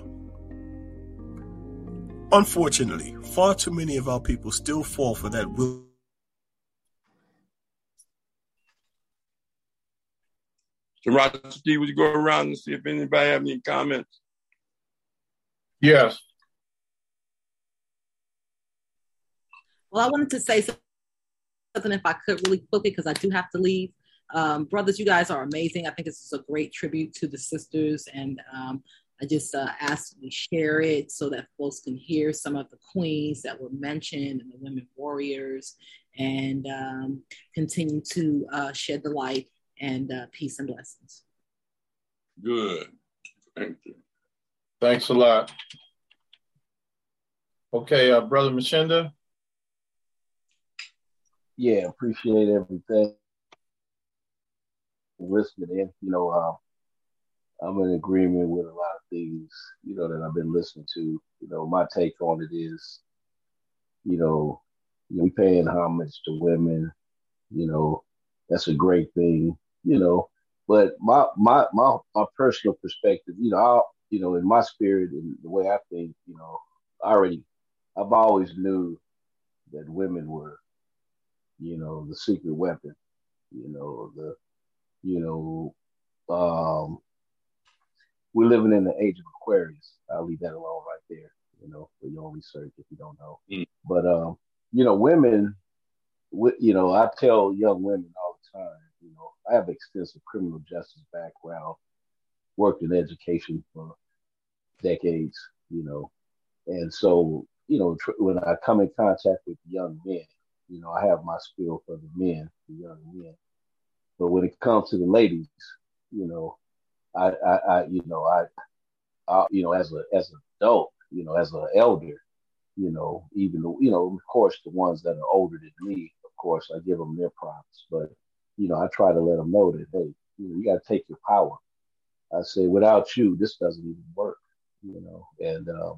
Unfortunately, far too many of our people still fall for that will. So, Rashki, would you go around and see if anybody have any comments? Yes. Well, I wanted to say something if I could really quickly, because I do have to leave. Um, brothers, you guys are amazing. I think this is a great tribute to the sisters, and um, I just uh, asked you to share it so that folks can hear some of the queens that were mentioned and the women warriors, and um, continue to uh, shed the light and uh, peace and blessings. Good. Thank you. Thanks a lot. Okay, uh, Brother Machinda. Yeah, appreciate everything. Listening in, you know, uh, I'm in agreement with a lot of things, you know, that I've been listening to. You know, my take on it is, you know, we paying homage to women, you know, that's a great thing, you know. But my my my, my personal perspective, you know, I, you know, in my spirit and the way I think, you know, I already, I've always knew that women were, you know, the secret weapon, you know, the, you know, um, we're living in the age of Aquarius. I'll leave that alone right there, you know, for your own research if you don't know. Mm. But, um, you know, women, you know, I tell young women all the time, you know, I have extensive criminal justice background, worked in education for decades, you know, and so you know, tr- when I come in contact with young men, you know, I have my spiel for the men, the young men. But when it comes to the ladies, you know, I, I, I you know, I, I, you know, as a as an adult, you know, as an elder, you know, even the, you know, of course, the ones that are older than me, of course, I give them their props. But you know, I try to let them know that, hey, you know, you got to take your power. I say, without you, this doesn't even work. You know, and um,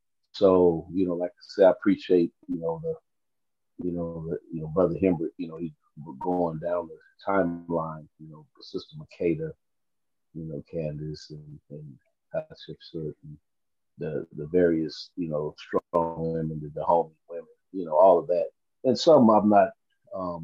so you know, like I said, I appreciate you know the you know the you know Brother Himbert, you know, he going down the timeline, you know, Sister Makeda, you know, Candace and and Hatshepsut and the the various you know strong women, the Dahomey women, you know, all of that, and some I'm not um,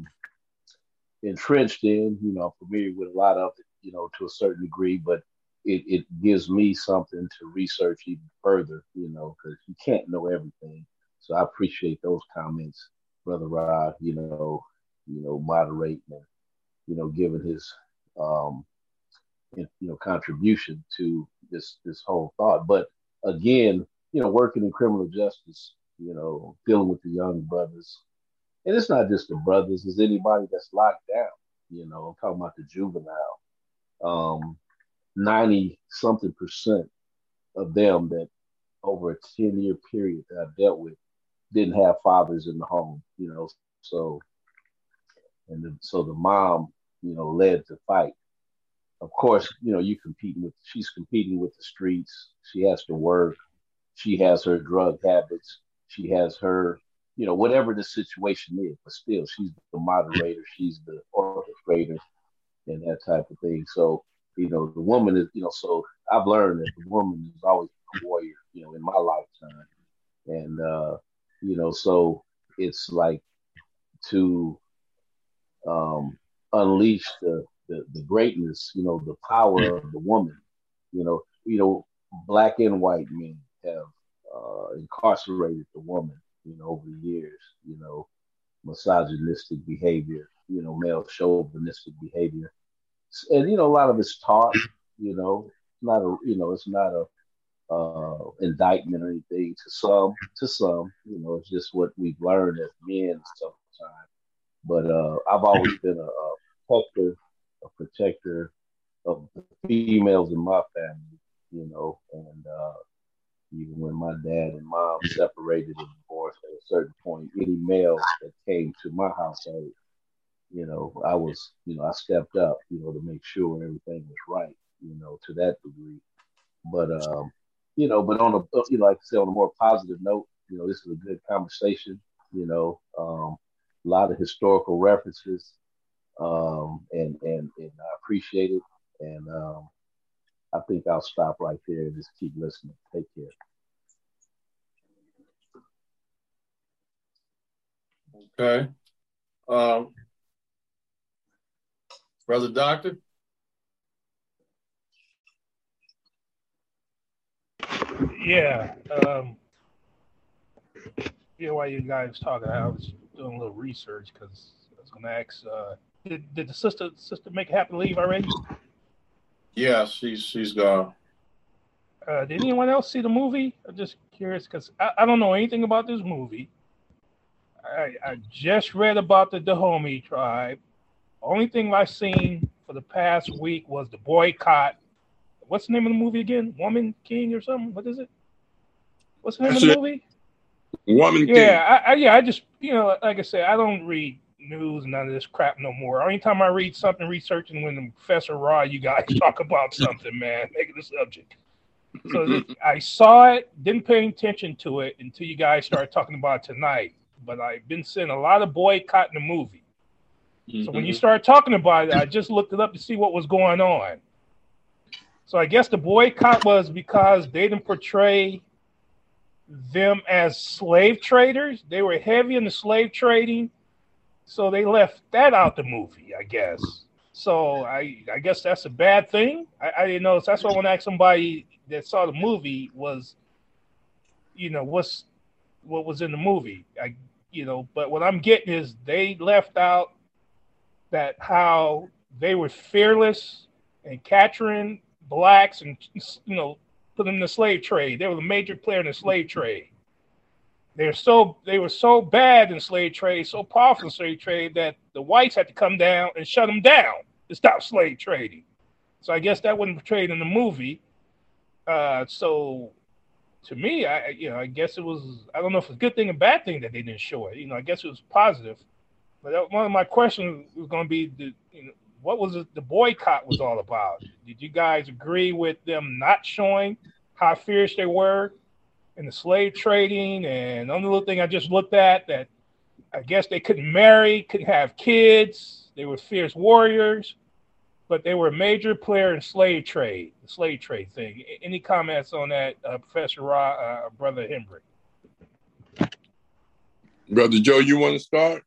entrenched in. You know, I'm familiar with a lot of it, you know, to a certain degree, but it, it gives me something to research even further, you know, because you can't know everything. So I appreciate those comments, Brother Rod, you know, you know, moderating and, you know, giving his, um, you know, contribution to this, this whole thought. But again, you know, working in criminal justice, you know, dealing with the young brothers, and it's not just the brothers, it's anybody that's locked down, you know, I'm talking about the juvenile. Um, ninety something percent of them that over a ten year period that I dealt with didn't have fathers in the home, you know, so, and the, so the mom, you know, led the fight. Of course, you know, you competing with, she's competing with the streets. She has to work. She has her drug habits. She has her, you know, whatever the situation is, but still she's the moderator. She's the orchestrator and that type of thing. So, you know, the woman is, you know, so I've learned that the woman is always a warrior, you know, in my lifetime. And, uh, you know, so it's like to um, unleash the, the, the greatness, you know, the power of the woman, you know, you know, black and white men have uh, incarcerated the woman, you know, over the years, you know, misogynistic behavior, you know, male chauvinistic behavior. And, you know, a lot of it's taught, you know, not a, you know, it's not a uh, indictment or anything to some, to some, you know, it's just what we've learned as men sometimes. But uh, I've always been a, a protector, a protector of the females in my family, you know, and uh, even when my dad and mom separated and divorced at a certain point, any male that came to my household, you know, I was, you know, I stepped up, you know, to make sure everything was right, you know, to that degree. But, um, you know, but on a, you know, like I said, on a more positive note, you know, this is a good conversation, you know, um, a lot of historical references, um, and, and, and I appreciate it. And um, I think I'll stop right there and just keep listening. Take care. Okay. Um, Brother Doctor? Yeah. Um, yeah, while you guys talking, I was doing a little research because I was going to ask, uh, did, did the sister sister make it happen to leave already? Yeah, she's she's gone. Uh, did anyone else see the movie? I'm just curious because I, I don't know anything about this movie. I, I just read about the Dahomey tribe. Only thing I've seen for the past week was the boycott. What's the name of the movie again? Woman King or something? What is it? What's the name That's of the it. movie? Woman yeah, King. I, I, yeah, I just, you know, like I said, I don't read news, none of this crap no more. Only time I read something, researching when the Professor Raw, you guys talk about something, man, make it a subject. So this, I saw it, didn't pay attention to it until you guys started talking about it tonight. But I've been seeing a lot of boycotting the movie. Mm-hmm. So when you started talking about it, I just looked it up to see what was going on. So I guess the boycott was because they didn't portray them as slave traders. They were heavy in the slave trading, so they left that out the movie, I guess. So I I guess that's a bad thing. I, I didn't know. So that's why I want to ask somebody that saw the movie was, you know, what's what was in the movie. I you know, but what I'm getting is they left out that how they were fearless and capturing blacks and, you know, put them in the slave trade. They were the major player in the slave trade. they're so they were so bad in slave trade, so powerful in slave trade that the whites had to come down and shut them down to stop slave trading. So I guess that wasn't portrayed in the movie. Uh, so to me, I you know I guess it was I don't know if it's a good thing or bad thing that they didn't show it. You know, I guess it was positive. But that, one of my questions was going to be the you know what was it, the boycott was all about? Did you guys agree with them not showing how fierce they were in the slave trading? And the only little thing I just looked at that I guess they couldn't marry, couldn't have kids. They were fierce warriors, but they were a major player in slave trade, the slave trade thing. Any comments on that, uh, Professor Ra, uh, Brother Hembrick? Brother Joe, you want to start?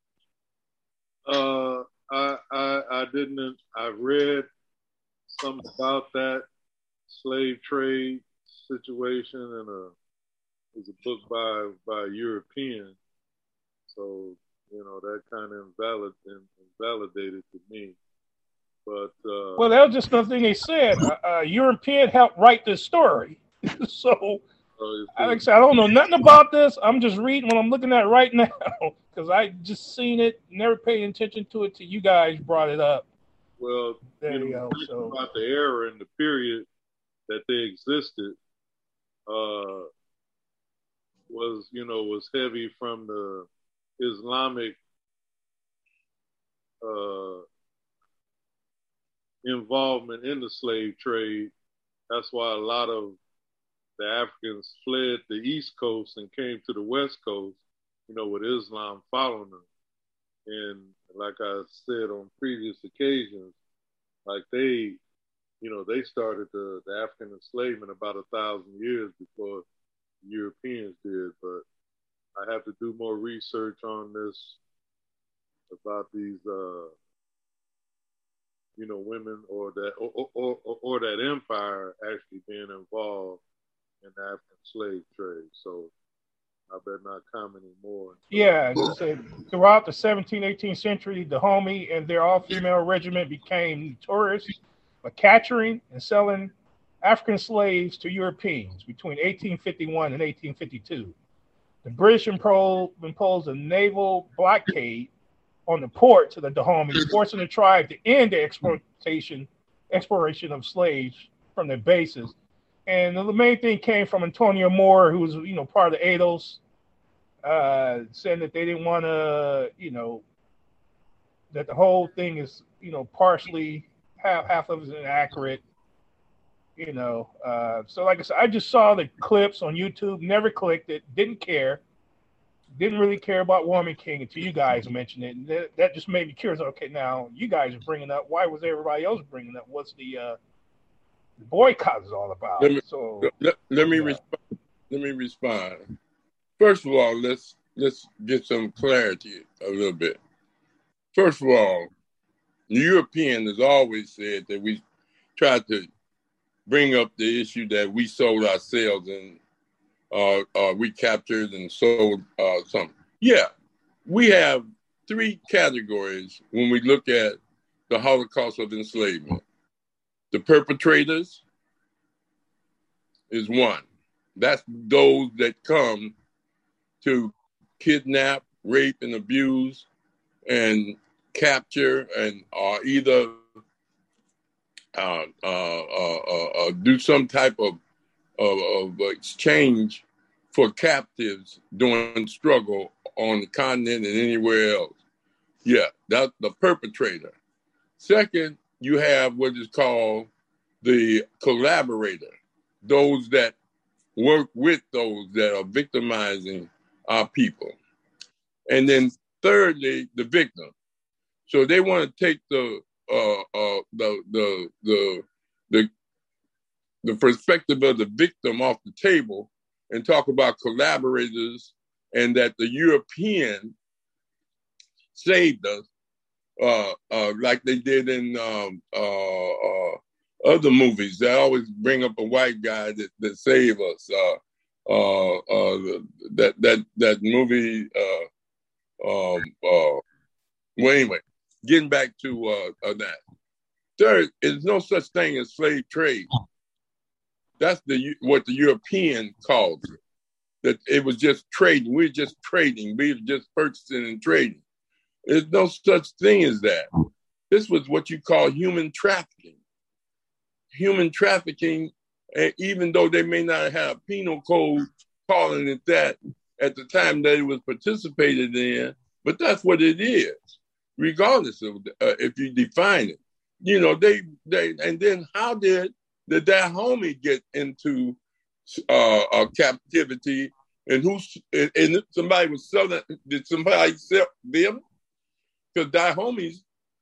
Uh, I, I I didn't. I read something about that slave trade situation in a it was a book by by a European. So you know that kind of invalid invalidated to me. But uh, well, that was just another thing they said. A, a European helped write this story. So, uh, like I said, I don't know nothing about this. I'm just reading what I'm looking at right now because I just seen it, never paid attention to it till you guys brought it up. Well, there you, you know, go. So about the era and the period that they existed uh, was, you know, was heavy from the Islamic uh, involvement in the slave trade. That's why a lot of the Africans fled the East Coast and came to the West Coast, you know, with Islam following them. And like I said on previous occasions, like they, you know, they started the, the African enslavement about a thousand years before the Europeans did. But I have to do more research on this about these, uh, you know, women or that or, or, or, or that empire actually being involved in the African slave trade. So I better not comment anymore. Yeah, so throughout the seventeenth, eighteenth century, the Dahomey and their all-female regiment became notorious for capturing and selling African slaves to Europeans between eighteen fifty-one and eighteen fifty-two. The British imposed a naval blockade on the ports of the Dahomey, forcing the tribe to end the exploitation, exploration of slaves from their bases. And the main thing came from Antonio Moore, who was, you know, part of the Ados, uh, saying that they didn't want to, you know, that the whole thing is, you know, partially, half, half of it is inaccurate, you know. Uh, so like I said, I just saw the clips on YouTube, never clicked it, didn't care. Didn't really care about Woman King until you guys mentioned it. And that, that just made me curious. Okay, now you guys are bringing up, why was everybody else bringing up? What's the, uh, the boycott is all about? Let me, so let, let me yeah. respond. Let me respond. First of all, let's let's get some clarity a little bit. First of all, the European has always said that we tried to bring up the issue that we sold ourselves and uh, uh, we captured and sold uh, something. Yeah, we have three categories when we look at the Holocaust of enslavement. The perpetrators is one. That's those that come to kidnap, rape, and abuse, and capture, and are either uh, uh, uh, uh, do some type of, of, of exchange for captives during struggle on the continent and anywhere else. Yeah, that's the perpetrator. Second, you have what is called the collaborator, those that work with those that are victimizing our people. And then thirdly, the victim. So they want to take the uh, uh, the, the the the the perspective of the victim off the table and talk about collaborators and that the European saved us, uh, uh, like they did in um, uh, uh, other movies. They always bring up a white guy that, that saved us. Uh, uh, uh, that that that movie. Uh, um, uh, well, anyway, getting back to uh, uh, that. Third, there's no such thing as slave trade. That's the what the European calls it. that it was just trading. We were just trading. We were just purchasing and trading. There's no such thing as that. This was what you call human trafficking. Human trafficking, and even though they may not have penal code calling it that at the time that it was participated in, but that's what it is, regardless of uh, if you define it. You know, they, they, and then how did the Dahomey get into uh, uh, captivity, and who, and, and somebody was selling, did somebody sell them? Because Dahomeys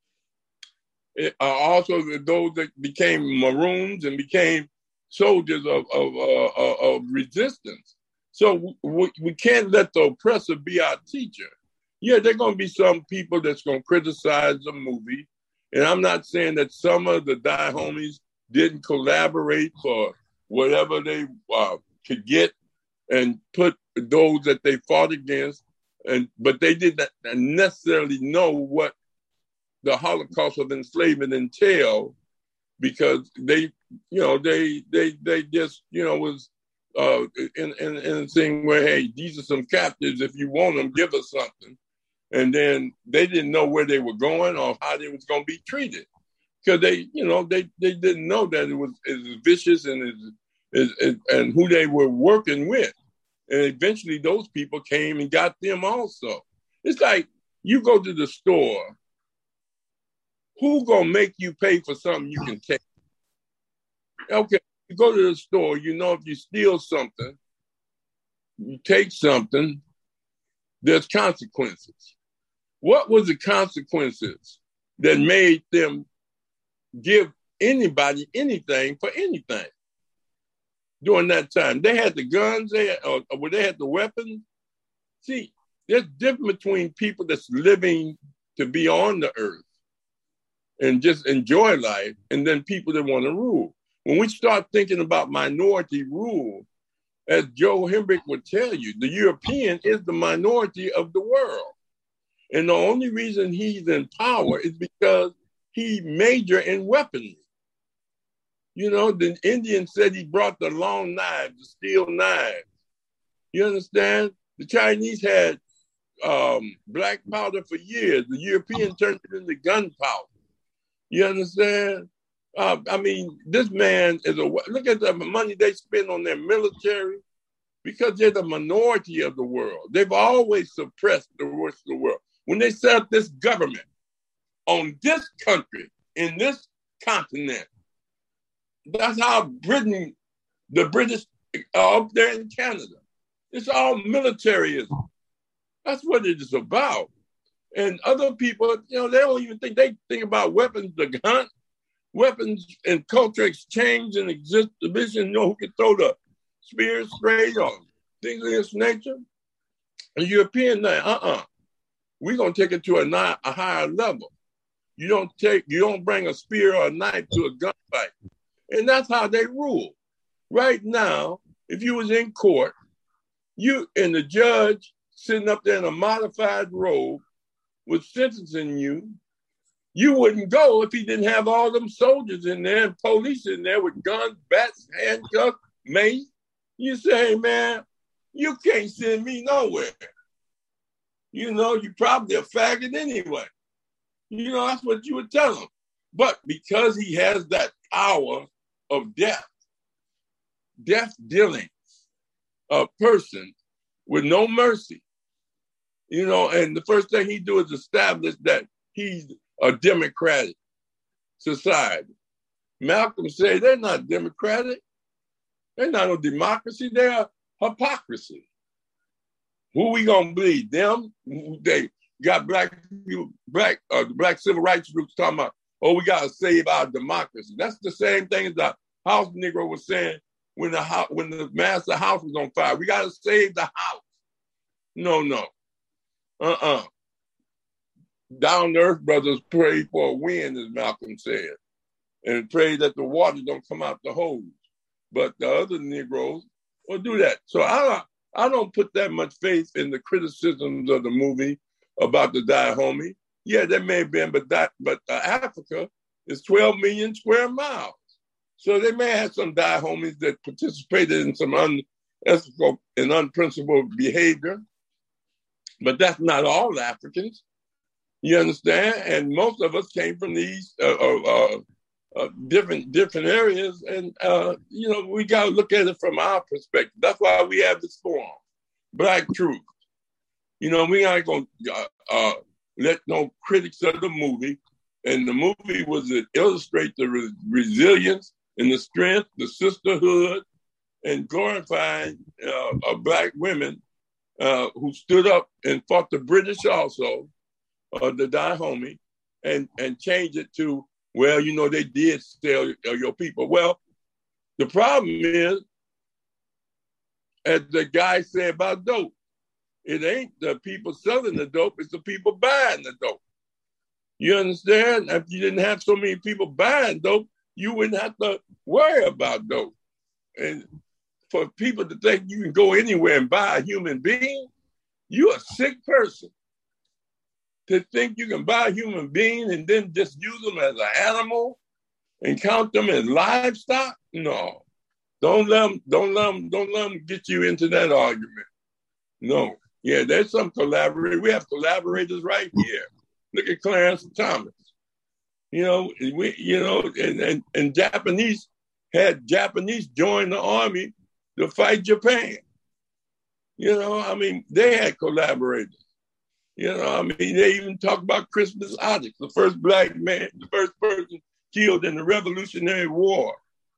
are also those that became Maroons and became soldiers of, of, uh, of resistance. So we, we can't let the oppressor be our teacher. Yeah, there are going to be some people that's going to criticize the movie. And I'm not saying that some of the Dahomeys didn't collaborate for whatever they uh, could get and put those that they fought against. And but they didn't necessarily know what the Holocaust of enslavement entailed, because they, you know, they they they just, you know, was uh, in, in, in a thing where, hey, these are some captives. If you want them, give us something. And then they didn't know where they were going or how they was going to be treated, because they, you know, they, they didn't know that it was as vicious and as, as, as and who they were working with. And eventually those people came and got them also. It's like you go to the store, who gonna make you pay for something you can take? Okay, you go to the store, you know, if you steal something, you take something, there's consequences. What was the consequences that made them give anybody anything for anything during that time? They had the guns, they had, or, or they had the weapons. See, there's difference between people that's living to be on the earth and just enjoy life, and then people that want to rule. When we start thinking about minority rule, as Joe Hembrick would tell you, the European is the minority of the world. And the only reason he's in power is because he majored in weaponry. You know, the Indian said he brought the long knives, the steel knives. You understand? The Chinese had um, black powder for years. The European turned it into gunpowder. You understand? Uh, I mean, this man is a, look at the money they spend on their military, because they're the minority of the world. They've always suppressed the rest of the world. When they set up this government on this country, in this continent, that's how Britain, the British are up there in Canada. It's all militarism. That's what it is about. And other people, you know, they don't even think, they think about weapons, the gun, weapons and culture exchange and exhibition, you know, who can throw the spear straight or things of this nature. A European now, uh-uh. We're going to take it to a, ni- a higher level. You don't take, you don't bring a spear or a knife to a gunfight. And that's how they rule. Right now, if you was in court, you and the judge sitting up there in a modified robe was sentencing you, you wouldn't go if he didn't have all them soldiers in there and police in there with guns, bats, handcuffs, mace. You say, hey, man, you can't send me nowhere. You know, you probably a faggot anyway. You know, that's what you would tell him. But because he has that power of death, death dealing a person with no mercy, you know, and the first thing he do is establish that he's a democratic society. Malcolm said they're not democratic. They're not a democracy. They're hypocrisy. Who we gonna believe? Them? They got black people, black uh, the black civil rights groups talking about, oh, we gotta save our democracy. That's the same thing as the House Negro was saying when the house, when the master house was on fire. We gotta save the house. No, no. Uh-uh. Down to earth brothers pray for a wind, as Malcolm said, and pray that the water don't come out the hose. But the other Negroes will do that. So I I don't put that much faith in the criticisms of the movie about the Dahomey. Yeah, there may have been, but that, but uh, Africa is twelve million square miles. So they may have some Dahomeys that participated in some un, ethical and unprincipled behavior. But that's not all Africans. You understand? And most of us came from these uh, uh, uh, different different areas. And, uh, you know, we got to look at it from our perspective. That's why we have this forum, Black Truth. You know, we ain't going to uh, uh, let no critics of the movie. And the movie was to illustrate the re- resilience and the strength, the sisterhood, and glorifying uh, of Black women uh, who stood up and fought the British also, uh, the Dahomey, and, and changed it to, well, you know, they did sell your people. Well, the problem is, as the guy said about dope, it ain't the people selling the dope, it's the people buying the dope. You understand? If you didn't have so many people buying dope, you wouldn't have to worry about dope. And for people to think you can go anywhere and buy a human being, you're a sick person. To think you can buy a human being and then just use them as an animal and count them as livestock? No. Don't let them, don't let them, don't let them get you into that argument. No. Yeah, there's some collaborators. We have collaborators right here. Look at Clarence Thomas. You know, we, you know, and, and, and Japanese had Japanese join the army to fight Japan. You know, I mean, they had collaborators. You know, I mean, they even talk about Crispus Attucks, the first Black man, the first person killed in the Revolutionary War.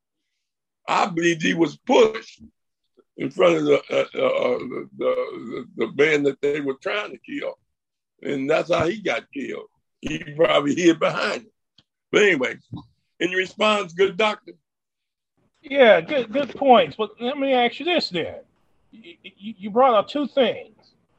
I believe he was pushed in front of the, uh, uh, the, the, the man that they were trying to kill. And that's how he got killed. He probably hid behind it. But anyway, any response, good doctor? Yeah, good good points. But let me ask you this then. You, you, you brought up two things.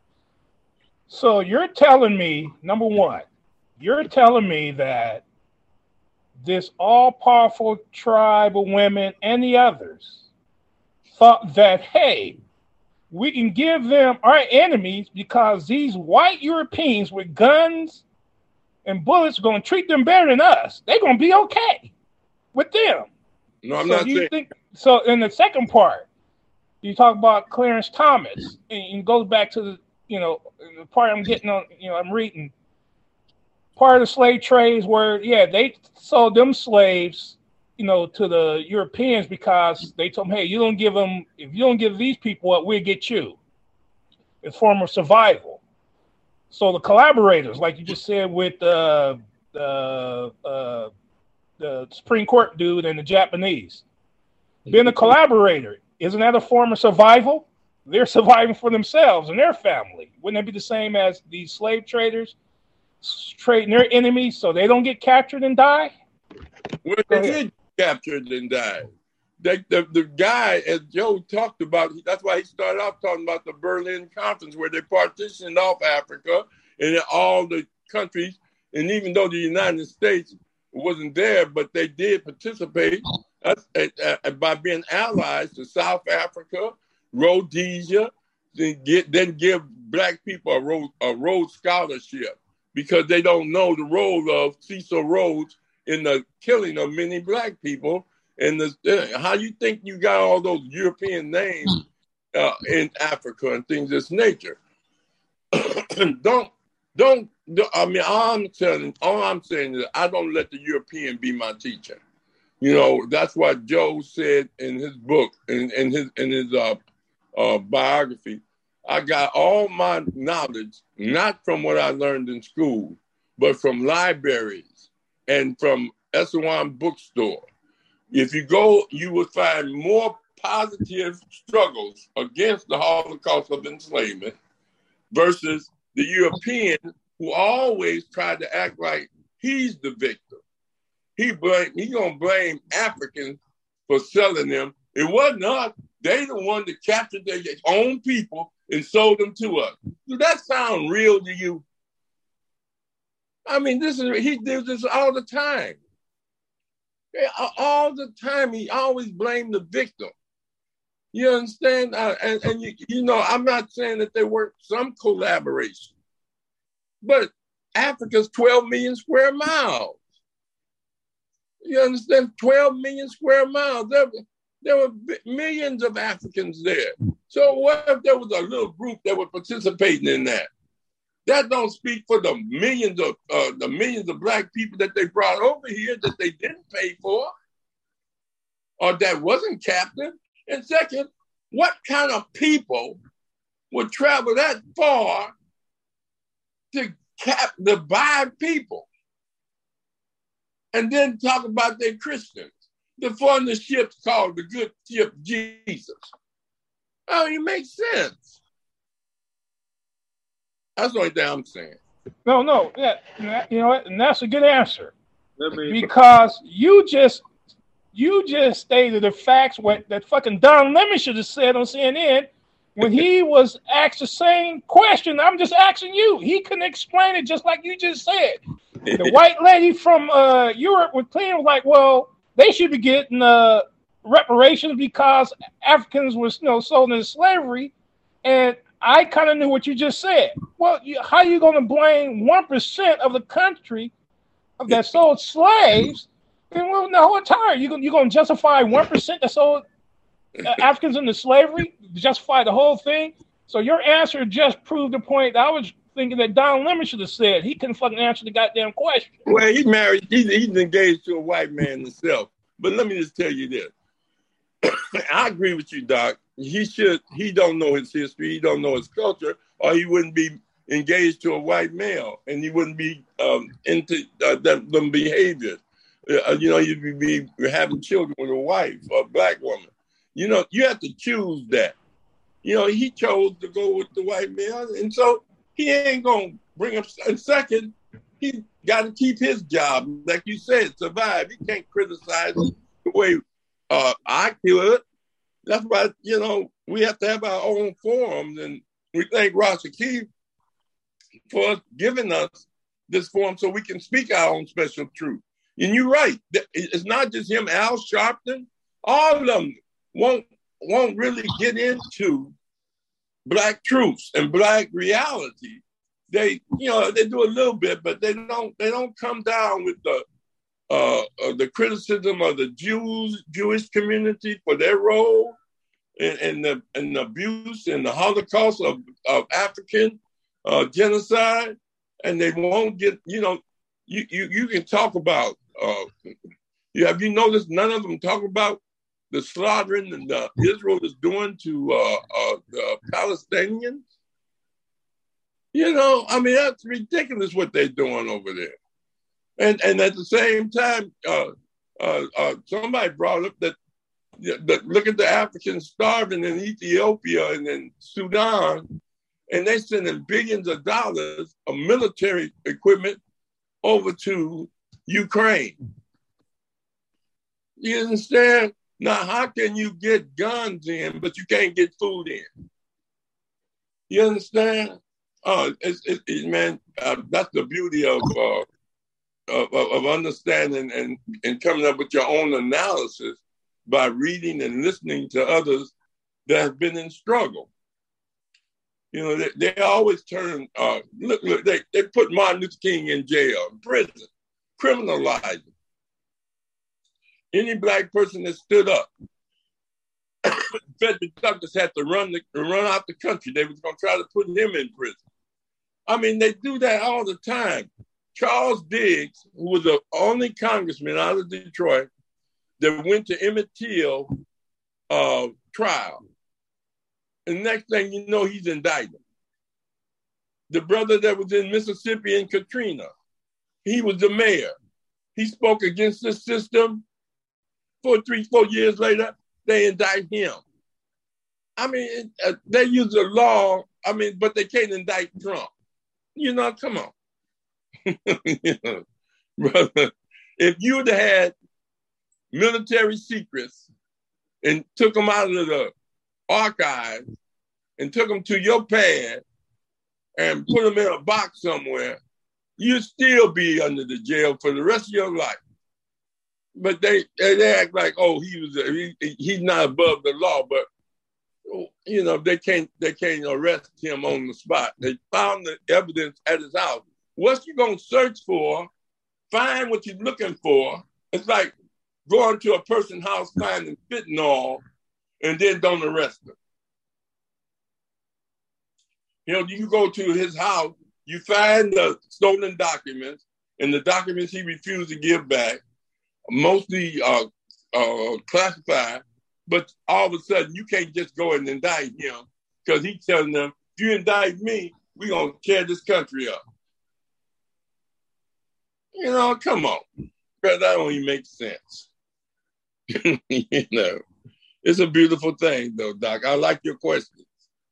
So you're telling me, number one, you're telling me that this all-powerful tribe of women and the others thought that, hey, we can give them our enemies because these white Europeans with guns and bullets are going to treat them better than us. They're going to be okay with them. No, I'm so not you saying. Think, so in the second part, you talk about Clarence Thomas, and it goes back to the, you know, the part I'm getting on, you know, I'm reading. Part of the slave trades where, yeah, they sold them slaves, you know, to the Europeans because they told them, hey, you don't give them, if you don't give these people up, we'll get you. It's a form of survival. So the collaborators, like you just said with uh, the uh, the Supreme Court dude and the Japanese, being a collaborator, isn't that a form of survival? They're surviving for themselves and their family. Wouldn't that be the same as these slave traders trading their enemies so they don't get captured and die? Well, they did captured and died. They, the, the guy, as Joe talked about, that's why he started off talking about the Berlin Conference, where they partitioned off Africa and all the countries. And even though the United States wasn't there, but they did participate uh, uh, by being allies to South Africa, Rhodesia, then, get, then give Black people a Rhodes, a Rhodes Scholarship because they don't know the role of Cecil Rhodes in the killing of many Black people. And the, uh, how you think you got all those European names uh, in Africa and things of this nature? don't, don't, I mean, all I'm telling, all I'm saying is I don't let the European be my teacher. You know, that's what Joe said in his book, in, in his, in his uh, uh, biography. I got all my knowledge, not from what I learned in school, but from libraries and from Esalen bookstore. If you go, you will find more positive struggles against the Holocaust of enslavement versus the European who always tried to act like he's the victim. He blame, he gonna blame Africans for selling them. It wasn't us. They the one that captured their own people and sold them to us. Does that sound real to you? I mean, this is he does this all the time. All the time, he always blamed the victim. You understand? Uh, and and you, you know, I'm not saying that there weren't some collaboration, but Africa's twelve million square miles. You understand? twelve million square miles. There, There were millions of Africans there. So what if there was a little group that were participating in that? That don't speak for the millions of uh, the millions of black people that they brought over here that they didn't pay for, or that wasn't captive. And second, what kind of people would travel that far to cap to buy people, and then talk about their Christians? The foreign ship's called the good ship Jesus. Oh, it makes sense. That's the only thing I'm saying. No, no, yeah, you know what, and that's a good answer. Because you just you just stated the facts what that fucking Don Lemon should have said on C N N when he was asked the same question. I'm just asking you. He couldn't explain it just like you just said. The white lady from uh, Europe was clean, like, well, they should be getting uh, reparations because Africans were, you know, sold into slavery. And I kind of knew what you just said. Well, you, how are you going to blame one percent of the country that sold slaves? And well, the whole entire, you're you going to justify one percent that sold uh, Africans into slavery, justify the whole thing? So your answer just proved the point that I was thinking that Don Lemon should have said. He couldn't fucking answer the goddamn question. Well, he married, he's, he's engaged to a white man himself. But let me just tell you this. I agree with you, Doc. He should, he don't know his history, he don't know his culture, or he wouldn't be engaged to a white male, and he wouldn't be um, into uh, them, them behaviors. Uh, you know, you'd be, be having children with a wife or a black woman. You know, you have to choose that. You know, he chose to go with the white male, and so he ain't going to bring up. And second, he got to keep his job, like you said, survive. He can't criticize the way uh, I could. That's why, you know, we have to have our own forums, and we thank Rashid Keefe for giving us this forum so we can speak our own special truth. And you're right. It's not just him, Al Sharpton. All of them won't won't really get into Black truths and Black reality. They, you know, they do a little bit, but they don't. They don't come down with the uh, uh, the criticism of the Jews, Jewish community for their role in, in the in the abuse and the Holocaust of, of African uh, genocide, and they won't get. You know, you you you can talk about. Uh, you have you noticed none of them talk about the slaughtering that uh, Israel is doing to uh, uh, the Palestinians? You know, I mean, that's ridiculous what they're doing over there. And and at the same time, uh, uh, uh, somebody brought up that, that look at the Africans starving in Ethiopia and in Sudan, and they're sending billions of dollars of military equipment over to Ukraine. You understand? Now, how can you get guns in, but you can't get food in? You understand? Oh, it's, it, it, man, uh, that's the beauty of, uh, of of understanding and, and coming up with your own analysis by reading and listening to others that have been in struggle. You know, they, they always turn, uh, look, look, they, they put Martin Luther King in jail, in prison, criminalizing any Black person that stood up. Frederick Douglass had to run the, run out the country. They was going to try to put him in prison. I mean, they do that all the time. Charles Diggs, who was the only congressman out of Detroit that went to Emmett Till uh, trial. And next thing you know, he's indicted. The brother that was in Mississippi in Katrina, he was the mayor. He spoke against the system. Four, three, four years later, they indict him. I mean, uh, they use the law, I mean, but they can't indict Trump. You know, come on. You know, brother, if you'd had military secrets and took them out of the archives and took them to your pad and put them in a box somewhere, you'd still be under the jail for the rest of your life. But they they act like, oh, he was a, he, he's not above the law, but you know they can't they can't arrest him on the spot. They found the evidence at his house. What you gonna search for? Find what you're looking for. It's like go into a person's house, find them fentanyl, and then don't arrest them. You know, you go to his house, you find the stolen documents, and the documents he refused to give back, mostly uh, uh, classified, but all of a sudden you can't just go and indict him because he's telling them, if you indict me, we're going to tear this country up. You know, come on. That don't even make sense. You know, it's a beautiful thing, though, Doc. I like your questions.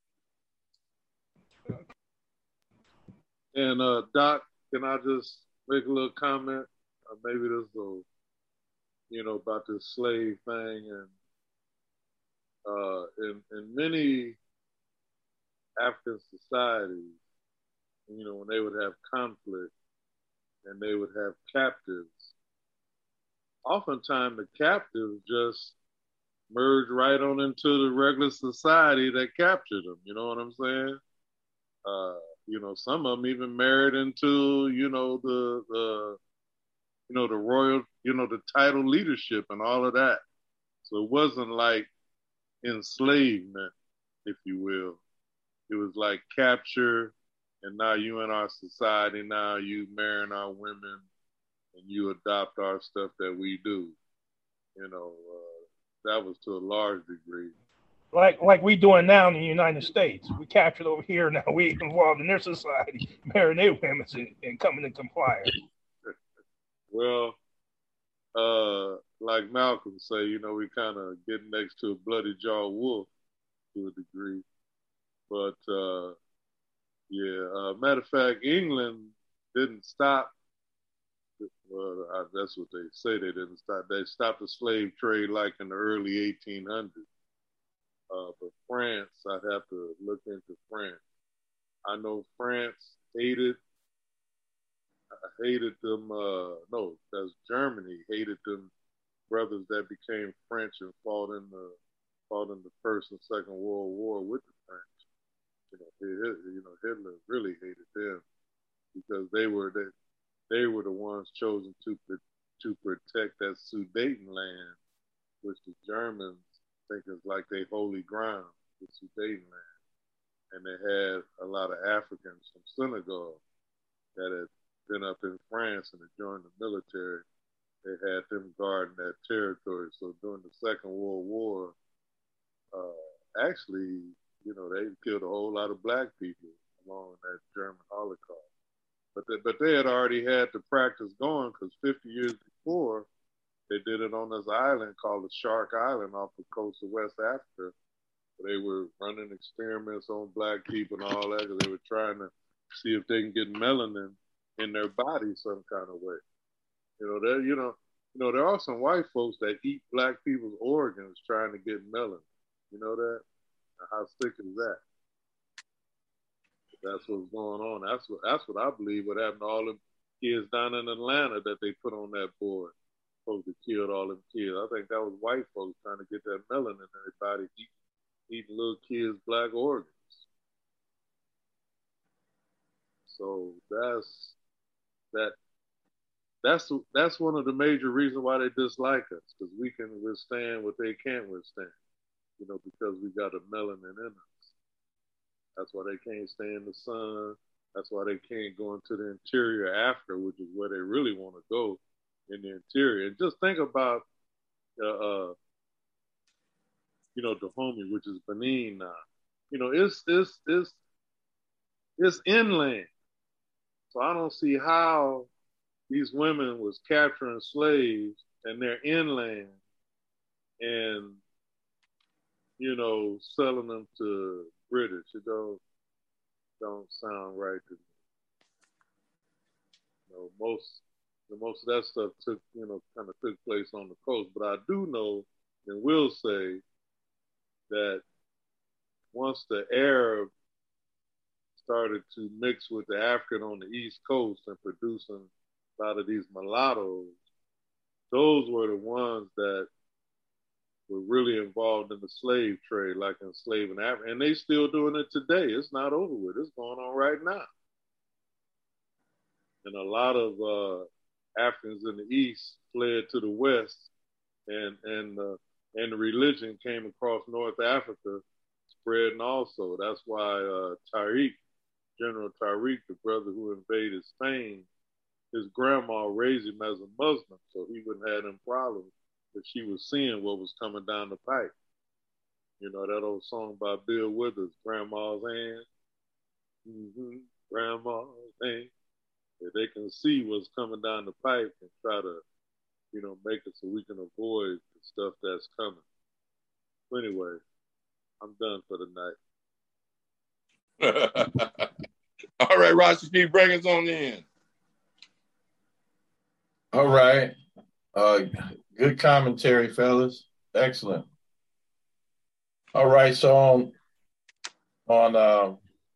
And uh, Doc, can I just make a little comment? Uh, maybe this will, you know, about this slave thing. And uh, in, in many African societies, you know, when they would have conflict and they would have captives, oftentimes the captives just merge right on into the regular society that captured them. You know what I'm saying? Uh, you know, some of them even married into, you know, the, the, you know, the royal, you know, the title leadership and all of that. So it wasn't like enslavement, if you will. It was like capture, and now you in our society, now you marrying our women, and you adopt our stuff that we do. You know, uh, that was to a large degree. Like like we doing now in the United States. We captured over here, now we involved in their society, marrying their women and, and coming in compliance. Well, uh, like Malcolm say, you know, we kind of getting next to a bloody jaw wolf to a degree. But, uh, yeah, uh, matter of fact, England didn't stop. Well, I, that's what they say. They didn't stop. They stopped the slave trade like in the early eighteen hundreds. Uh, but France, I'd have to look into France. I know France hated, hated them. Uh, no, that's Germany hated them brothers that became French and fought in the fought in the First and Second World War with the French. You know, you know, Hitler really hated them because they were the, they were the ones chosen to to protect that Sudetenland, which the Germans think is like their holy ground, the Sudetenland. And they had a lot of Africans from Senegal that had been up in France and had joined the military. They had them guarding that territory. So during the Second World War, uh, actually, you know, they killed a whole lot of black people along that German Holocaust. But they, but they had already had the practice going because fifty years before, they did it on this island called the Shark Island off the coast of West Africa. They were running experiments on black people and all that because they were trying to see if they can get melanin in their body some kind of way. You know, there, you know, you know, there are some white folks that eat black people's organs trying to get melanin. You know that? How sick is that? That's what's going on. That's what that's what I believe what happened to all them kids down in Atlanta that they put on that board. Folks that killed all them kids. I think that was white folks trying to get that melanin in their body, eat, eating little kids' black organs. So that's that. That's that's one of the major reasons why they dislike us, because we can withstand what they can't withstand. You know, because we got a melanin in us. That's why they can't stay in the sun. That's why they can't go into the interior Africa, which is where they really want to go, in the interior. And just think about, uh, uh, you know, Dahomey, which is Benin now. You know, it's it's it's it's inland. So I don't see how these women was capturing slaves and they're inland and, you know, selling them to British. It don't, don't sound right to me. You know, most, most of that stuff took, you know, kind of took place on the coast. But I do know and will say that once the Arab started to mix with the African on the East Coast and producing a lot of these mulattoes, those were the ones that were really involved in the slave trade, like enslaving Africa. And they still doing it today. It's not over with. It's going on right now. And a lot of uh, Africans in the East fled to the West and and uh, and the religion came across North Africa, spreading also. That's why uh, Tariq, General Tariq, the brother who invaded Spain, his grandma raised him as a Muslim, so he wouldn't have them problems if she was seeing what was coming down the pipe. You know, that old song by Bill Withers, Grandma's Hand. Mm-hmm. Grandma's Hand. If they can see what's coming down the pipe and try to, you know, make it so we can avoid the stuff that's coming. But anyway, I'm done for the night. All right, Rashid, keep bringing us on in. All right. Uh, good commentary, fellas. Excellent. All right, so on on uh,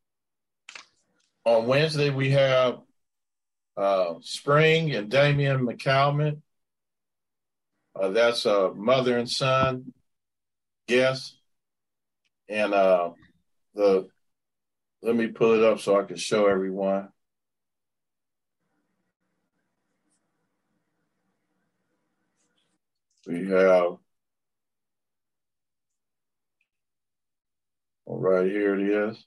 on Wednesday we have uh, Spring and Damian McCalman. Uh, that's a mother and son guest, and uh, the let me pull it up so I can show everyone. We have. All right, here it is.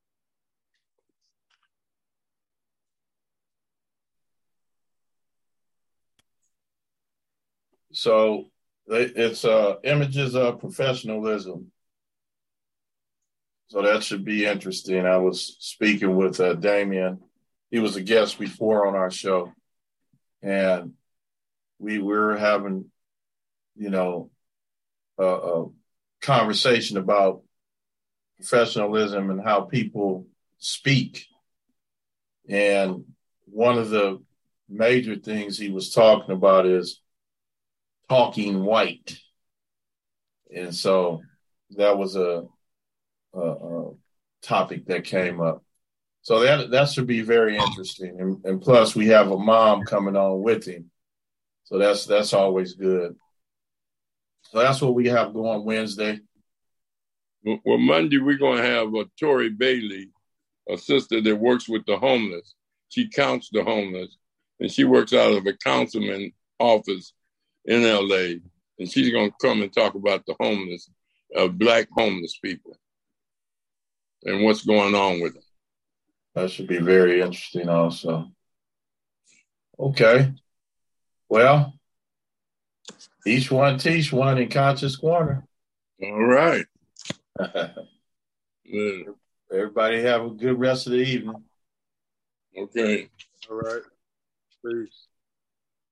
So it's uh, images of professionalism. So that should be interesting. I was speaking with uh, Damian. He was a guest before on our show. And we were having, you know, a, a conversation about professionalism and how people speak. And one of the major things he was talking about is talking white. And so that was a, a, a topic that came up. So that that should be very interesting. And, and plus we have a mom coming on with him. So that's that's always good. So that's what we have going Wednesday. Well, Monday, we're going to have uh, Tori Bailey, a sister that works with the homeless. She counts the homeless, and she works out of a councilman office in L A, and she's going to come and talk about the homeless, uh, Black homeless people, and what's going on with them. That should be very interesting also. Okay. Well, each one teach one in Conscious Corner. All right. Yeah. Everybody have a good rest of the evening. Okay. All right. Peace.